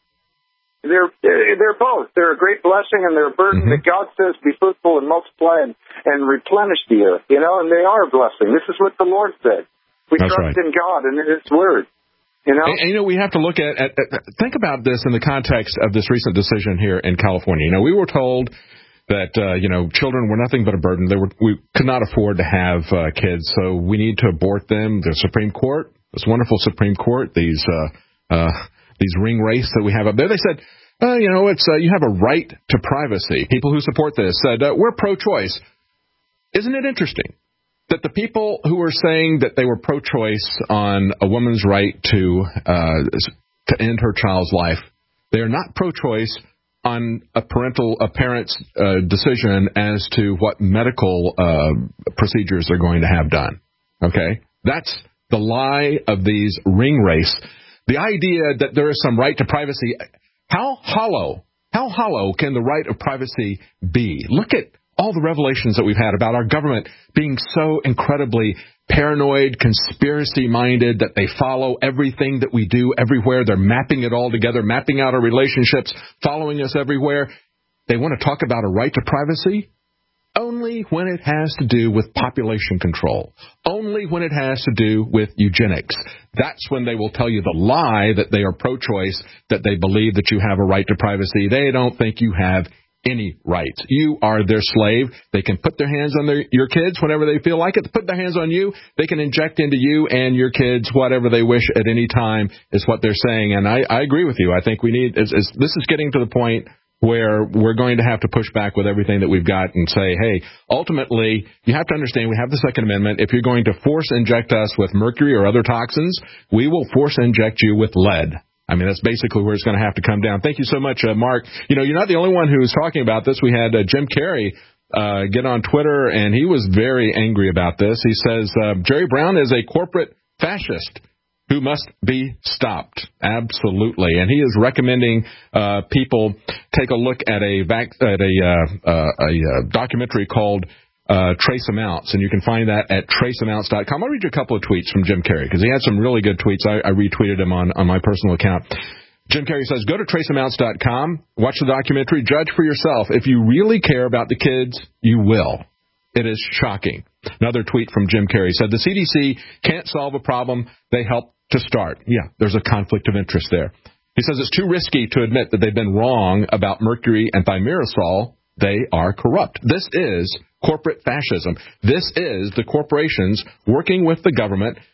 They're they're both. They're a great blessing and they're a burden. Mm-hmm. That God says, "Be fruitful and multiply and, and replenish the earth." You know, and they are a blessing. This is what the Lord said. We That's trust right. in God and in His Word. You know, and, and you know, we have to look at, at, at think about this in the context of this recent decision here in California. You know, we were told that uh, you know children were nothing but a burden. They were we could not afford to have uh, kids, so we need to abort them. The Supreme Court, this wonderful Supreme Court, these. Uh, uh, These ring race that we have up there, they said, uh, you know, it's uh, you have a right to privacy. People who support this said, uh, we're pro-choice. Isn't it interesting that the people who were saying that they were pro-choice on a woman's right to uh, to end her child's life, they are not pro-choice on a parental a parent's uh, decision as to what medical uh, procedures they're going to have done. Okay, that's the lie of these ring race. The idea that there is some right to privacy, how hollow, how hollow can the right of privacy be? Look at all the revelations that we've had about our government being so incredibly paranoid, conspiracy-minded, that they follow everything that we do everywhere. They're mapping it all together, mapping out our relationships, following us everywhere. They want to talk about a right to privacy? Only when it has to do with population control. Only when it has to do with eugenics. That's when they will tell you the lie that they are pro-choice, that they believe that you have a right to privacy. They don't think you have any rights. You are their slave. They can put their hands on their, your kids whenever they feel like it. Put their hands on you. They can inject into you and your kids whatever they wish at any time is what they're saying. And I, I agree with you. I think we need, it's, it's, this is getting to the point where we're going to have to push back with everything that we've got and say, hey, ultimately, you have to understand we have the Second Amendment. If you're going to force inject us with mercury or other toxins, we will force inject you with lead. I mean, that's basically where it's going to have to come down. Thank you so much, uh, Mark. You know, you're not the only one who's talking about this. We had uh, Jim Carrey uh, get on Twitter, and he was very angry about this. He says, uh, Jerry Brown is a corporate fascist who must be stopped. Absolutely. And he is recommending uh, people take a look at a vac- at a, uh, uh, a uh, documentary called uh, Trace Amounts, and you can find that at trace amounts dot com. I'll read you a couple of tweets from Jim Carrey, because he had some really good tweets. I, I retweeted him on, on my personal account. Jim Carrey says, go to trace amounts dot com, watch the documentary, judge for yourself. If you really care about the kids, you will. It is shocking. Another tweet from Jim Carrey said, the C D C can't solve a problem. They help to start. Yeah, there's a conflict of interest there. He says it's too risky to admit that they've been wrong about mercury and thimerosal. They are corrupt. This is corporate fascism. This is the corporations working with the government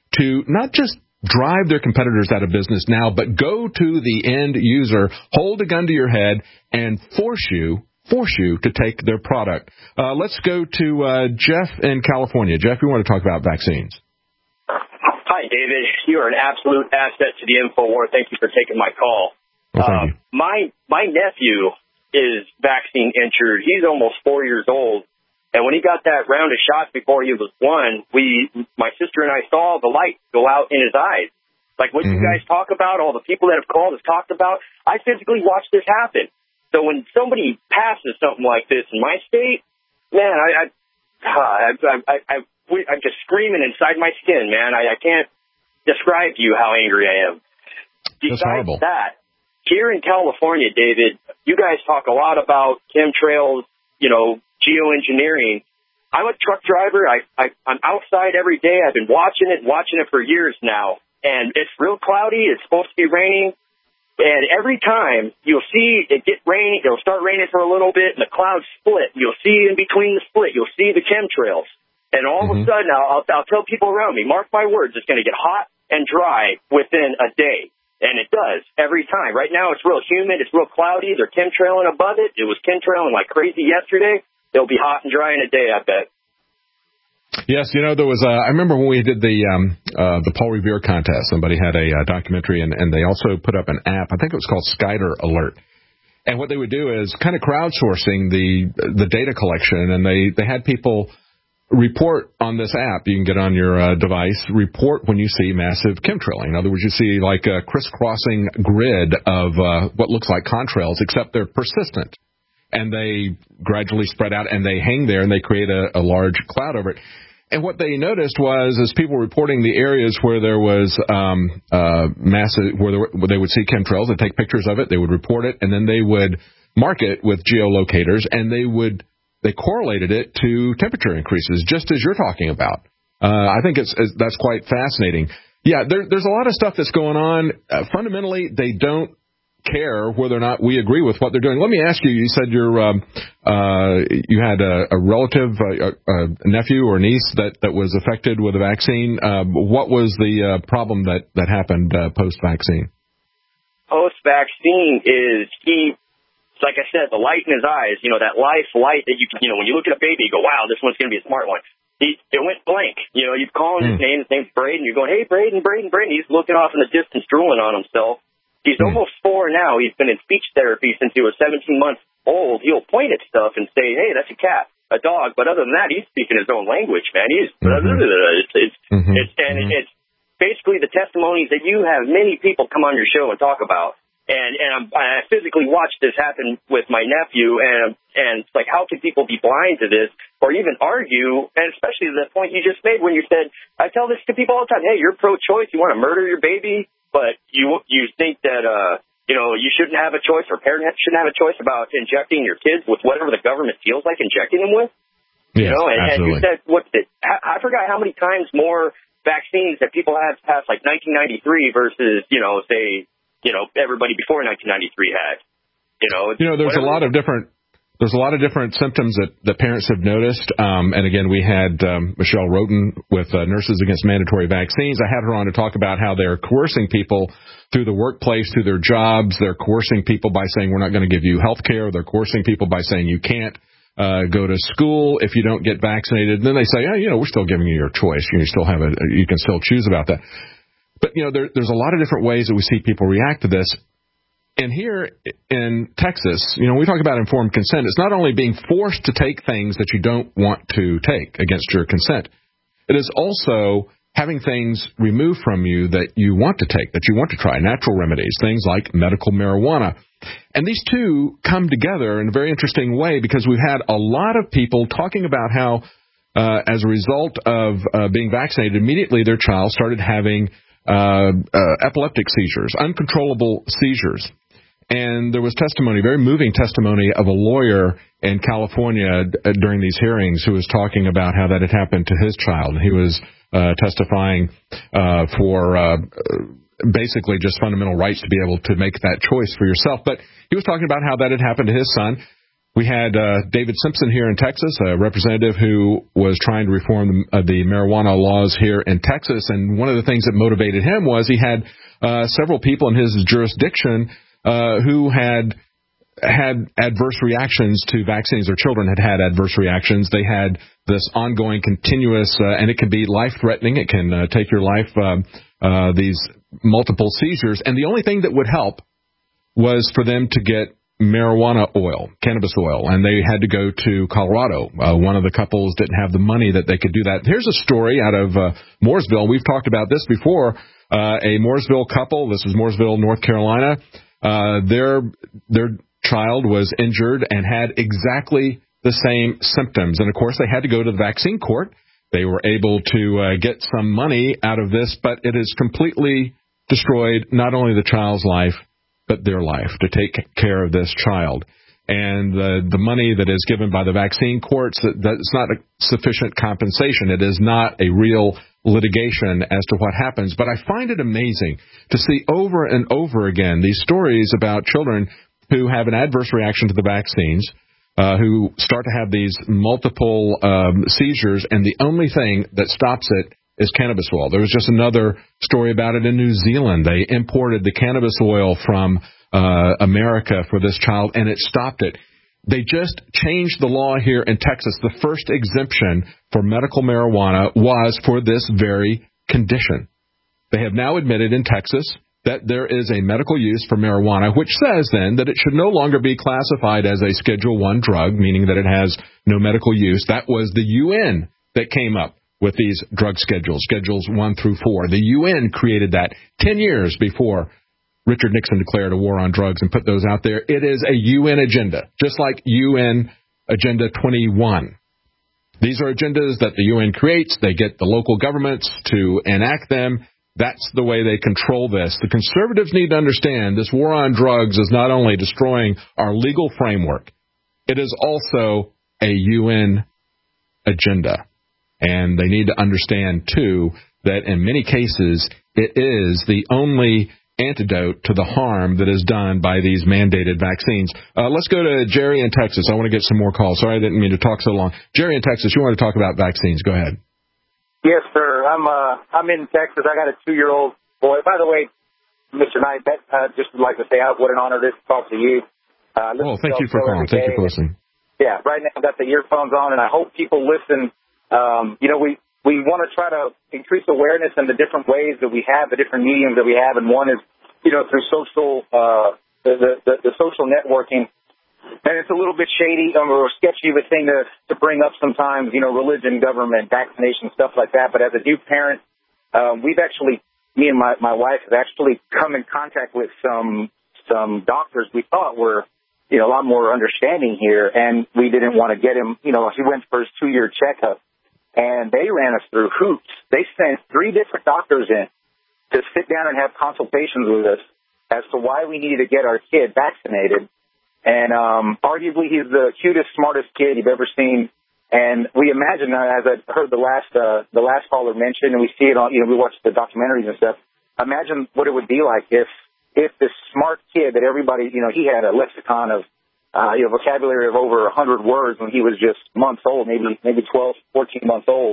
to not just drive their competitors out of business now, but go to the end user, hold a gun to your head, and force you, force you to take their product. Uh, let's go to uh, Jeff in California. Jeff, you want to talk about vaccines? Hi, David. You are an absolute asset to the InfoWar. Thank you for taking my call. Well, thank uh, you. My my nephew is vaccine injured. He's almost four years old. And when he got that round of shots before he was one, we, my sister and I saw the light go out in his eyes. Like what mm-hmm. you guys talk about, all the people that have called have talked about, I physically watched this happen. So when somebody passes something like this in my state, man, I, I, I, I, I, I'm just screaming inside my skin, man. I, I can't describe to you how angry I am. That's horrible. Besides that, here in California, David, you guys talk a lot about chemtrails, you know, geoengineering. I'm a truck driver. I, I, I'm outside every day. I've been watching it, watching it for years now. And it's real cloudy. It's supposed to be raining. And every time you'll see it get rain, it'll start raining for a little bit, and the clouds split. You'll see in between the split, you'll see the chemtrails. And all mm-hmm. of a sudden, I'll, I'll tell people around me, mark my words, it's going to get hot and dry within a day. And it does every time. Right now, it's real humid. It's real cloudy. They're chemtrailing above it. It was chemtrailing like crazy yesterday. It'll be hot and dry in a day, I bet. Yes, you know, there was a, I remember when we did the um, uh, the Paul Revere contest, somebody had a uh, documentary, and, and they also put up an app. I think it was called Skyder Alert. And what they would do is kind of crowdsourcing the the data collection, and they, they had people report on this app. You can get on your uh, device, report when you see massive chemtrailing. In other words, you see like a crisscrossing grid of uh, what looks like contrails, except they're persistent. And they gradually spread out, and they hang there, and they create a, a large cloud over it. And what they noticed was, as people reporting the areas where there was um, uh, massive, where, there, where they would see chemtrails, they'd take pictures of it, they would report it, and then they would mark it with geolocators, and they would they correlated it to temperature increases, just as you're talking about. Uh, I think it's, it's that's quite fascinating. Yeah, there, there's a lot of stuff that's going on. Uh, fundamentally, they don't care whether or not we agree with what they're doing. Let me ask you, you said you're, um, uh, you had a, a relative, a, a nephew or niece that, that was affected with a vaccine. Uh, what was the uh, problem that, that happened uh, post-vaccine? Post-vaccine is he, like I said, the light in his eyes, you know, that life light that you can, you know, when you look at a baby, you go, wow, this one's going to be a smart one. He, it went blank. You know, you'd call him mm. his name, his name's Braden, you're going, hey, Braden, Braden, Braden. He's looking off in the distance, drooling on himself. He's mm. almost four now. He's been in speech therapy since he was seventeen months old. He'll point at stuff and say, hey, that's a cat, a dog. But other than that, he's speaking his own language, man. He's, mm-hmm. it's, it's, mm-hmm. it's, and mm-hmm. it's basically the testimonies that you have many people come on your show and talk about. And, and I'm, I physically watched this happen with my nephew, and, and it's like, how can people be blind to this or even argue? And especially the point you just made when you said, I tell this to people all the time, hey, you're pro-choice. You want to murder your baby? But you you think that, uh, you know, you shouldn't have a choice, or parents shouldn't have a choice about injecting your kids with whatever the government feels like injecting them with? Yes, you know, and, and you absolutely. said, what's it? I forgot how many times more vaccines that people have passed, like nineteen ninety-three versus, you know, say, you know, everybody before nineteen ninety-three had. You know, you know there's whatever. a lot of different. There's a lot of different symptoms that, that parents have noticed. Um, and again, we had um, Michelle Roden with uh, Nurses Against Mandatory Vaccines. I had her on to talk about how they're coercing people through the workplace, through their jobs. They're coercing people by saying, we're not going to give you health care. They're coercing people by saying you can't uh, go to school if you don't get vaccinated. And then they say, oh, you know, we're still giving you your choice. You still have a, you can still choose about that. But, you know, there, there's a lot of different ways that we see people react to this. And here in Texas, you know, we talk about informed consent. It's not only being forced to take things that you don't want to take against your consent. It is also having things removed from you that you want to take, that you want to try, natural remedies, things like medical marijuana. And these two come together in a very interesting way because we've had a lot of people talking about how, uh, as a result of uh, being vaccinated, immediately their child started having uh, uh, epileptic seizures, uncontrollable seizures. And there was testimony, very moving testimony of a lawyer in California d- during these hearings who was talking about how that had happened to his child. He was uh, testifying uh, for uh, basically just fundamental rights to be able to make that choice for yourself. But he was talking about how that had happened to his son. We had uh, David Simpson here in Texas, a representative who was trying to reform the, uh, the marijuana laws here in Texas. And one of the things that motivated him was he had uh, several people in his jurisdiction uh, who had had adverse reactions to vaccines. Their children had had adverse reactions. They had this ongoing, continuous, uh, and it can be life-threatening. It can uh, take your life, uh, uh, these multiple seizures. And the only thing that would help was for them to get marijuana oil, cannabis oil, and they had to go to Colorado. Uh, one of the couples didn't have the money that they could do that. Here's a story out of uh, Mooresville. We've talked about this before. Uh, a Mooresville couple, this is Mooresville, North Carolina, uh, their their child was injured and had exactly the same symptoms. And, of course, they had to go to the vaccine court. They were able to uh, get some money out of this, but it has completely destroyed not only the child's life, but their life, to take care of this child. And the the money that is given by the vaccine courts, that's not a sufficient compensation. It is not a real litigation as to what happens. But I find it amazing to see over and over again these stories about children who have an adverse reaction to the vaccines, uh, who start to have these multiple um, seizures, and the only thing that stops it is cannabis oil. There was just another story about it in New Zealand. They imported the cannabis oil from uh, America for this child, and it stopped it. They just changed the law here in Texas. The first exemption for medical marijuana was for this very condition. They have now admitted in Texas that there is a medical use for marijuana, which says then that it should no longer be classified as a Schedule one drug, meaning that it has no medical use. That was the U N that came up with these drug schedules, Schedules one through four. The U N created that ten years before Richard Nixon declared a war on drugs and put those out there. It is a U N agenda, just like U N Agenda twenty-one. These are agendas that the U N creates. They get the local governments to enact them. That's the way they control this. The conservatives need to understand this war on drugs is not only destroying our legal framework, it is also a U N agenda. And they need to understand, too, that in many cases, it is the only antidote to the harm that is done by these mandated vaccines. Uh, let's go to Jerry in Texas. I want to get some more calls. Sorry, I didn't mean to talk so long. Jerry in Texas, you want to talk about vaccines. Go ahead. Yes, sir. I'm uh, I'm in Texas. I got a two-year-old boy. By the way, Mister Knight, that, uh, just would like to say uh, what an honor it is to talk to you. Uh, oh, thank you for calling. Thank you for listening. Yeah, right now I've got the earphones on, and I hope people listen. Um, you know, we, we want to try to increase awareness in the different ways that we have, the different mediums that we have, and one is, you know, through social, uh, the, the, the social networking. And it's a little bit shady or sketchy of a thing to, to bring up sometimes, you know, religion, government, vaccination, stuff like that. But as a new parent, um, we've actually, me and my, my wife have actually come in contact with some, some doctors we thought were, you know, a lot more understanding here. And we didn't want to get him, you know, he went for his two-year checkup. And they ran us through hoops. They sent three different doctors in to sit down and have consultations with us as to why we needed to get our kid vaccinated. And um, arguably, he's the cutest, smartest kid you've ever seen. And we imagine, uh, as I heard the last uh, the last caller mention, and we see it on, you know, we watch the documentaries and stuff. Imagine what it would be like if if this smart kid that everybody, you know, he had a lexicon of Uh, you know, vocabulary of over a hundred words when he was just months old, maybe maybe twelve, fourteen months old.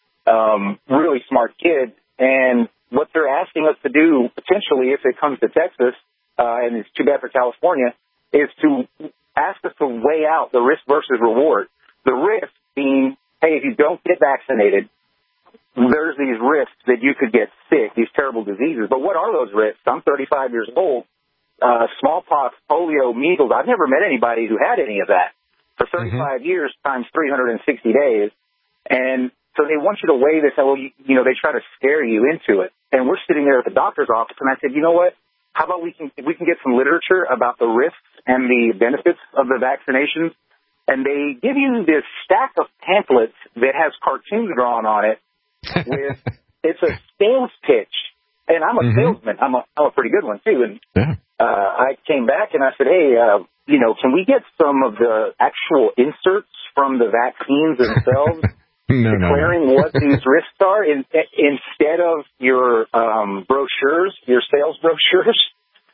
Um, really smart kid. And what they're asking us to do, potentially, if it comes to Texas, uh, and it's too bad for California, is to ask us to weigh out the risk versus reward. The risk being, hey, if you don't get vaccinated, there's these risks that you could get sick, these terrible diseases. But what are those risks? I'm thirty-five years old. Uh, smallpox, polio, measles. I've never met anybody who had any of that for thirty-five mm-hmm. years times three hundred sixty days. And so they want you to weigh this. Well, you, you know, they try to scare you into it. And we're sitting there at the doctor's office, and I said, you know what? How about we can we can get some literature about the risks and the benefits of the vaccinations? And they give you this stack of pamphlets that has cartoons drawn on it. With it's a sales pitch. And I'm a mm-hmm. salesman. I'm a I'm a pretty good one, too. And yeah. Uh, I came back and I said, hey, uh, you know, can we get some of the actual inserts from the vaccines themselves no, declaring no, no. what these risks are in, instead of your um, brochures, your sales brochures?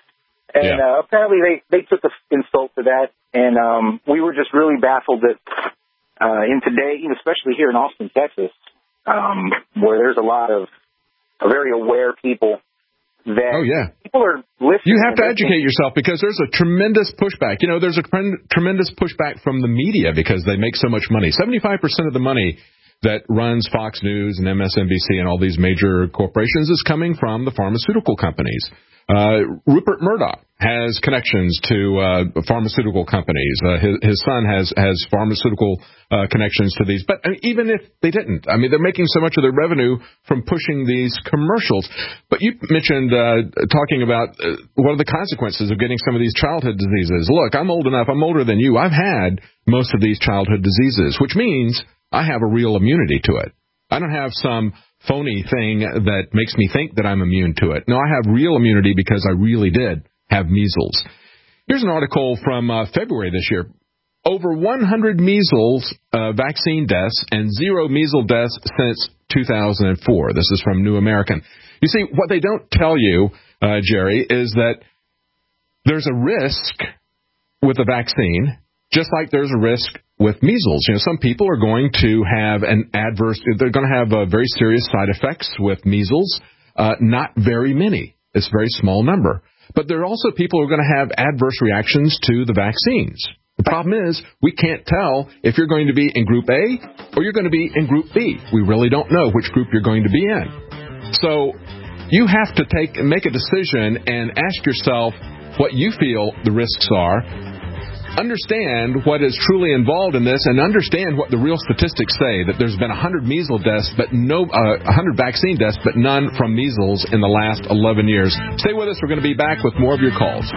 And yeah. uh, apparently they, they took the insult to that, and um, we were just really baffled that uh, in today, especially here in Austin, Texas, um, where there's a lot of uh, very aware people, that oh, yeah. people are listening. You have to educate yourself because there's a tremendous pushback. You know, there's a tre- tremendous pushback from the media because they make so much money. seventy-five percent of the money that runs Fox News and M S N B C and all these major corporations is coming from the pharmaceutical companies. Uh, Rupert Murdoch has connections to uh, pharmaceutical companies. Uh, his, his son has has pharmaceutical uh, connections to these. But I mean, even if they didn't, I mean, they're making so much of their revenue from pushing these commercials. But you mentioned uh, talking about uh, what are the consequences of getting some of these childhood diseases. Look, I'm old enough. I'm older than you. I've had most of these childhood diseases, which means I have a real immunity to it. I don't have some phony thing that makes me think that I'm immune to it. No, I have real immunity because I really did have measles. Here's an article from uh, February this year. Over one hundred measles uh, vaccine deaths and zero measles deaths since two thousand four. This is from New American. You see, what they don't tell you, uh, Jerry, is that there's a risk with a vaccine, just like there's a risk with measles. You know, some people are going to have an adverse, they're going to have uh, very serious side effects with measles. Uh, not very many. It's a very small number. But there are also people who are going to have adverse reactions to the vaccines. The problem is we can't tell if you're going to be in Group A or you're going to be in Group B. We really don't know which group you're going to be in. So you have to take make a decision and ask yourself what you feel the risks are. Understand what is truly involved in this, and understand what the real statistics say, that there's been one hundred measles deaths, but no, uh, one hundred vaccine deaths, but none from measles in the last eleven years. Stay with us. We're going to be back with more of your calls.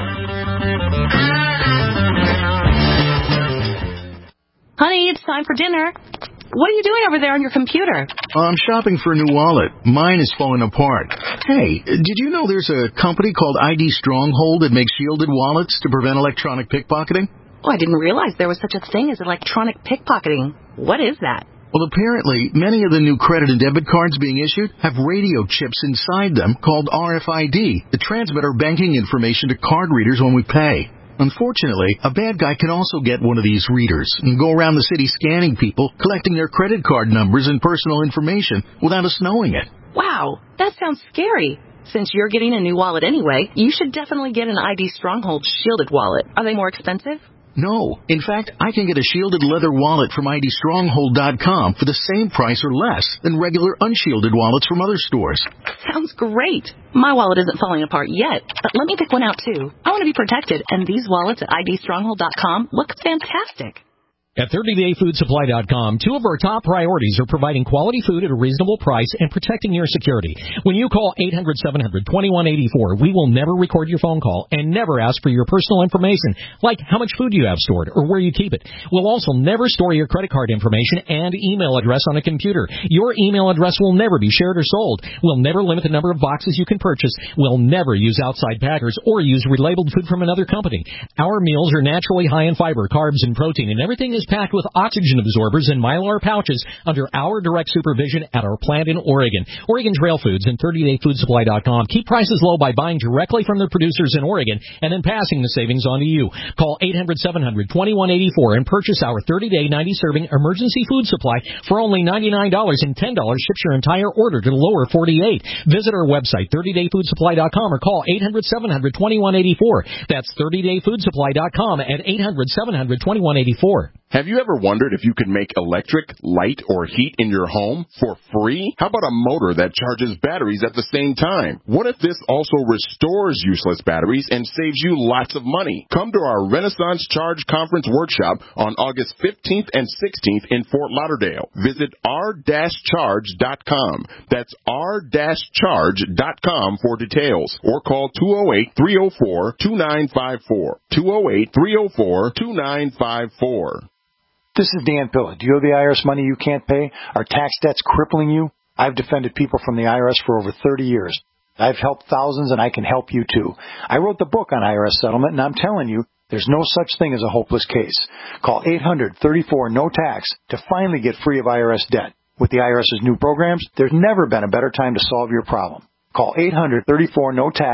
Honey, it's time for dinner. What are you doing over there on your computer? I'm shopping for a new wallet. Mine is falling apart. Hey, did you know there's a company called I D Stronghold that makes shielded wallets to prevent electronic pickpocketing? Oh, I didn't realize there was such a thing as electronic pickpocketing. What is that? Well, apparently, many of the new credit and debit cards being issued have radio chips inside them called R F I D that transmit our banking information to card readers when we pay. Unfortunately, a bad guy can also get one of these readers and go around the city scanning people, collecting their credit card numbers and personal information without us knowing it. Wow, that sounds scary. Since you're getting a new wallet anyway, you should definitely get an I D Stronghold shielded wallet. Are they more expensive? No. In fact, I can get a shielded leather wallet from I D stronghold dot com for the same price or less than regular unshielded wallets from other stores. Sounds great. My wallet isn't falling apart yet, but let me pick one out too. I want to be protected, and these wallets at I D stronghold dot com look fantastic. At thirty day food supply dot com, two of our top priorities are providing quality food at a reasonable price and protecting your security. When you call eight hundred, seven hundred, twenty-one eighty-four, we will never record your phone call and never ask for your personal information, like how much food you have stored or where you keep it. We'll also never store your credit card information and email address on a computer. Your email address will never be shared or sold. We'll never limit the number of boxes you can purchase. We'll never use outside packers or use relabeled food from another company. Our meals are naturally high in fiber, carbs, and protein, and everything is packed with oxygen absorbers and Mylar pouches under our direct supervision at our plant in Oregon. Oregon Trail Foods and thirty day food supply dot com keep prices low by buying directly from the producers in Oregon and then passing the savings on to you. Call eight hundred, seven hundred, twenty-one eighty-four and purchase our thirty day, ninety serving emergency food supply for only ninety-nine dollars, and ten dollars ships your entire order to the lower forty-eight. Visit our website, thirty day food supply dot com, or call eight hundred, seven hundred, twenty-one eighty-four. That's thirty day food supply dot com at eight hundred, seven hundred, twenty-one eighty-four. Have you ever wondered if you could make electric, light, or heat in your home for free? How about a motor that charges batteries at the same time? What if this also restores useless batteries and saves you lots of money? Come to our Renaissance Charge Conference Workshop on August fifteenth and sixteenth in Fort Lauderdale. Visit r dash charge dot com. That's r dash charge dot com for details. Or call two oh eight, three oh four, two nine five four. two oh eight, three oh four, two nine five four. This is Dan Pilla. Do you owe the I R S money you can't pay? Are tax debts crippling you? I've defended people from the I R S for over thirty years. I've helped thousands, and I can help you too. I wrote the book on I R S settlement, and I'm telling you, there's no such thing as a hopeless case. Call eight hundred, thirty-four, no tax to finally get free of I R S debt. With the IRS's new programs, there's never been a better time to solve your problem. Call eight hundred, thirty-four, no tax.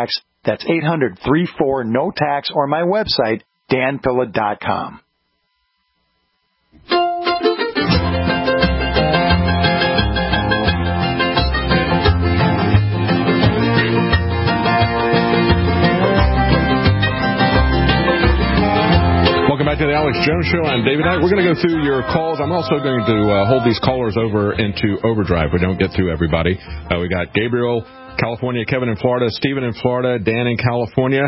That's eight hundred, three four, N O T A X or my website, dan pilla dot com. Welcome back to the Alex Jones Show. I'm David Knight. We're going to go through your calls. I'm also going to uh, hold these callers over into overdrive. We don't get through everybody. Uh, we got Gabriel, California, Kevin in Florida, Stephen in Florida, Dan in California.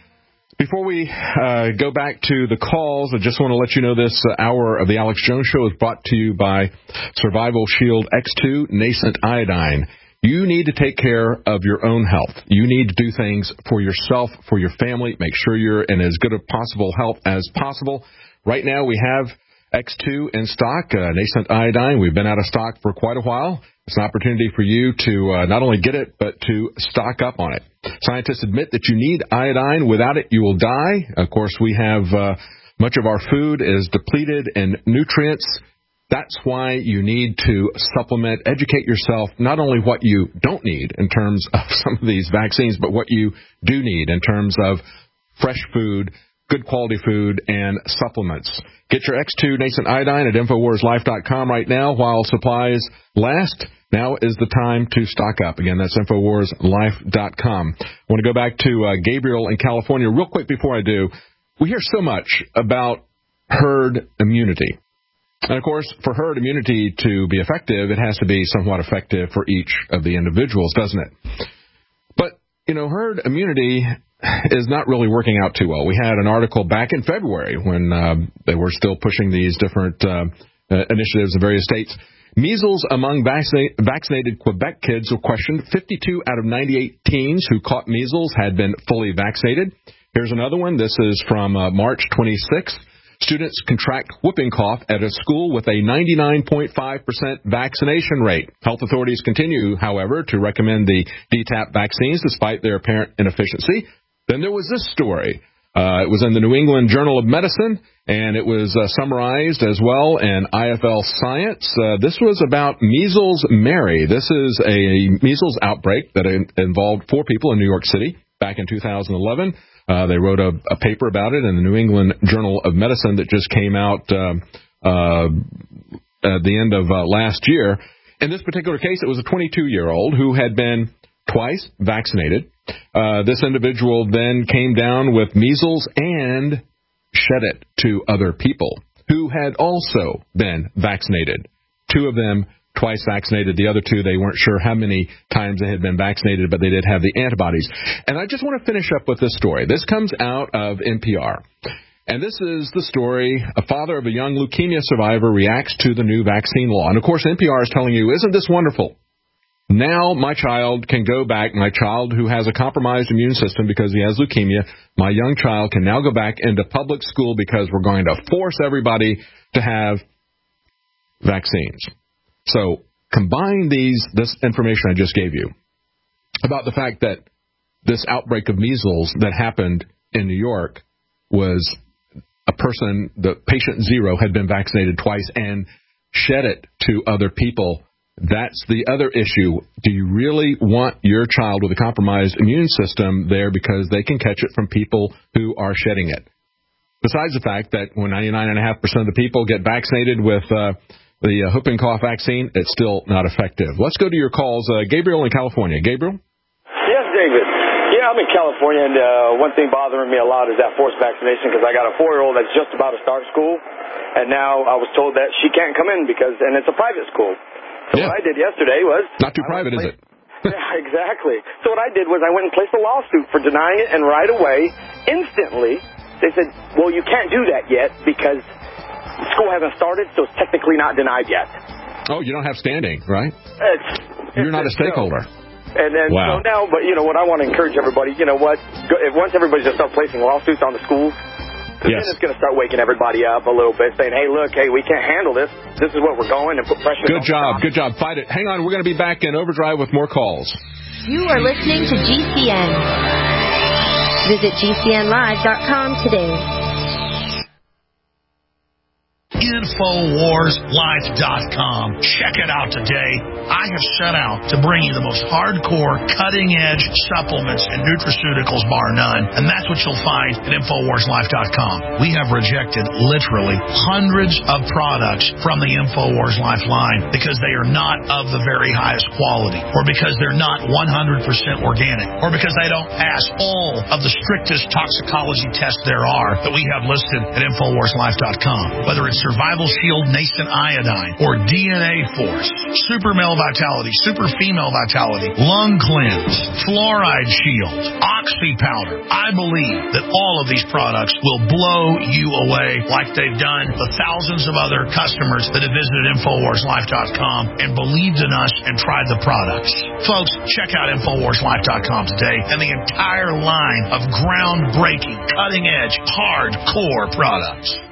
Before we uh, go back to the calls, I just want to let you know this uh, hour of the Alex Jones Show is brought to you by Survival Shield X two Nascent Iodine. You need to take care of your own health. You need to do things for yourself, for your family. Make sure you're in as good a possible health as possible. Right now we have X two in stock, uh, Nascent Iodine. We've been out of stock for quite a while. It's an opportunity for you to uh, not only get it, but to stock up on it. Scientists admit that you need iodine. Without it, you will die. Of course, we have uh, much of our food is depleted in nutrients. That's why you need to supplement, educate yourself, not only what you don't need in terms of some of these vaccines, but what you do need in terms of fresh food, good quality food, and supplements. Get your X two Nascent Iodine at Infowars Life dot com right now while supplies last. Now is the time to stock up. Again, that's Infowars Life dot com. I want to go back to uh, Gabriel in California real quick before I do. We hear so much about herd immunity. And, of course, for herd immunity to be effective, it has to be somewhat effective for each of the individuals, doesn't it? But, you know, herd immunity is not really working out too well. We had an article back in February when uh, they were still pushing these different uh, uh, initiatives in various states. Measles among vaccina- vaccinated Quebec kids were questioned. fifty-two out of ninety-eight teens who caught measles had been fully vaccinated. Here's another one. This is from uh, March twenty-sixth. Students contract whooping cough at a school with a ninety-nine point five percent vaccination rate. Health authorities continue, however, to recommend the D TaP vaccines despite their apparent inefficiency. Then there was this story. Uh, it was in the New England Journal of Medicine, and it was uh, summarized as well in I F L Science. Uh, this was about Measles Mary. This is a measles outbreak that in- involved four people in New York City back in two thousand eleven. Uh, they wrote a, a paper about it in the New England Journal of Medicine that just came out uh, uh, at the end of uh, last year. In this particular case, it was a twenty-two-year-old who had been twice vaccinated. Uh, this individual then came down with measles and shed it to other people who had also been vaccinated. Two of them twice vaccinated. The other two, they weren't sure how many times they had been vaccinated, but they did have the antibodies. And I just want to finish up with this story. This comes out of N P R. And this is the story, a father of a young leukemia survivor reacts to the new vaccine law. And, of course, N P R is telling you, isn't this wonderful? Now my child can go back, my child who has a compromised immune system because he has leukemia, my young child can now go back into public school because we're going to force everybody to have vaccines. So combine these, this information I just gave you about the fact that this outbreak of measles that happened in New York was a person, the patient zero, had been vaccinated twice and shed it to other people. That's the other issue. Do you really want your child with a compromised immune system there because they can catch it from people who are shedding it? Besides the fact that when ninety-nine point five percent of the people get vaccinated with uh, the uh, whooping cough vaccine, it's still not effective. Let's go to your calls. Uh, Gabriel in California. Gabriel? Yes, David. Yeah, I'm in California, and uh, one thing bothering me a lot is that forced vaccination because I got a four-year-old that's just about to start school, and now I was told that she can't come in because, and it's a private school. So yeah. What I did yesterday was... Not too private, is it? Yeah, exactly. So what I did was I went and placed a lawsuit for denying it, and right away, instantly, they said, well, you can't do that yet because school hasn't started, so it's technically not denied yet. Oh, you don't have standing, right? It's, You're it's, not a stakeholder. No. And then, wow. so now, but you know what, I want to encourage everybody, you know what, if once everybody's going to start placing lawsuits on the schools, yes. Then it's going to start waking everybody up a little bit, saying, hey, look, hey, we can't handle this. This is what we're going, and put pressure Good on job, the good job. Fight it. Hang on, we're going to be back in Overdrive with more calls. You are listening to G C N. Visit G C N live dot com today. In Infowars Life dot com. Check it out today. I have set out to bring you the most hardcore, cutting-edge supplements and nutraceuticals, bar none, and that's what you'll find at Infowars Life dot com. We have rejected literally hundreds of products from the Infowars Life line because they are not of the very highest quality, or because they're not one hundred percent organic, or because they don't pass all of the strictest toxicology tests there are that we have listed at Infowars Life dot com. Whether it's Survival Shield Nascent Iodine, or D N A Force, Super Male Vitality, Super Female Vitality, Lung Cleanse, Fluoride Shield, Oxy Powder, I believe that all of these products will blow you away like they've done the thousands of other customers that have visited Infowars Life dot com and believed in us and tried the products. Folks, check out Infowars Life dot com today and the entire line of groundbreaking, cutting-edge, hardcore products.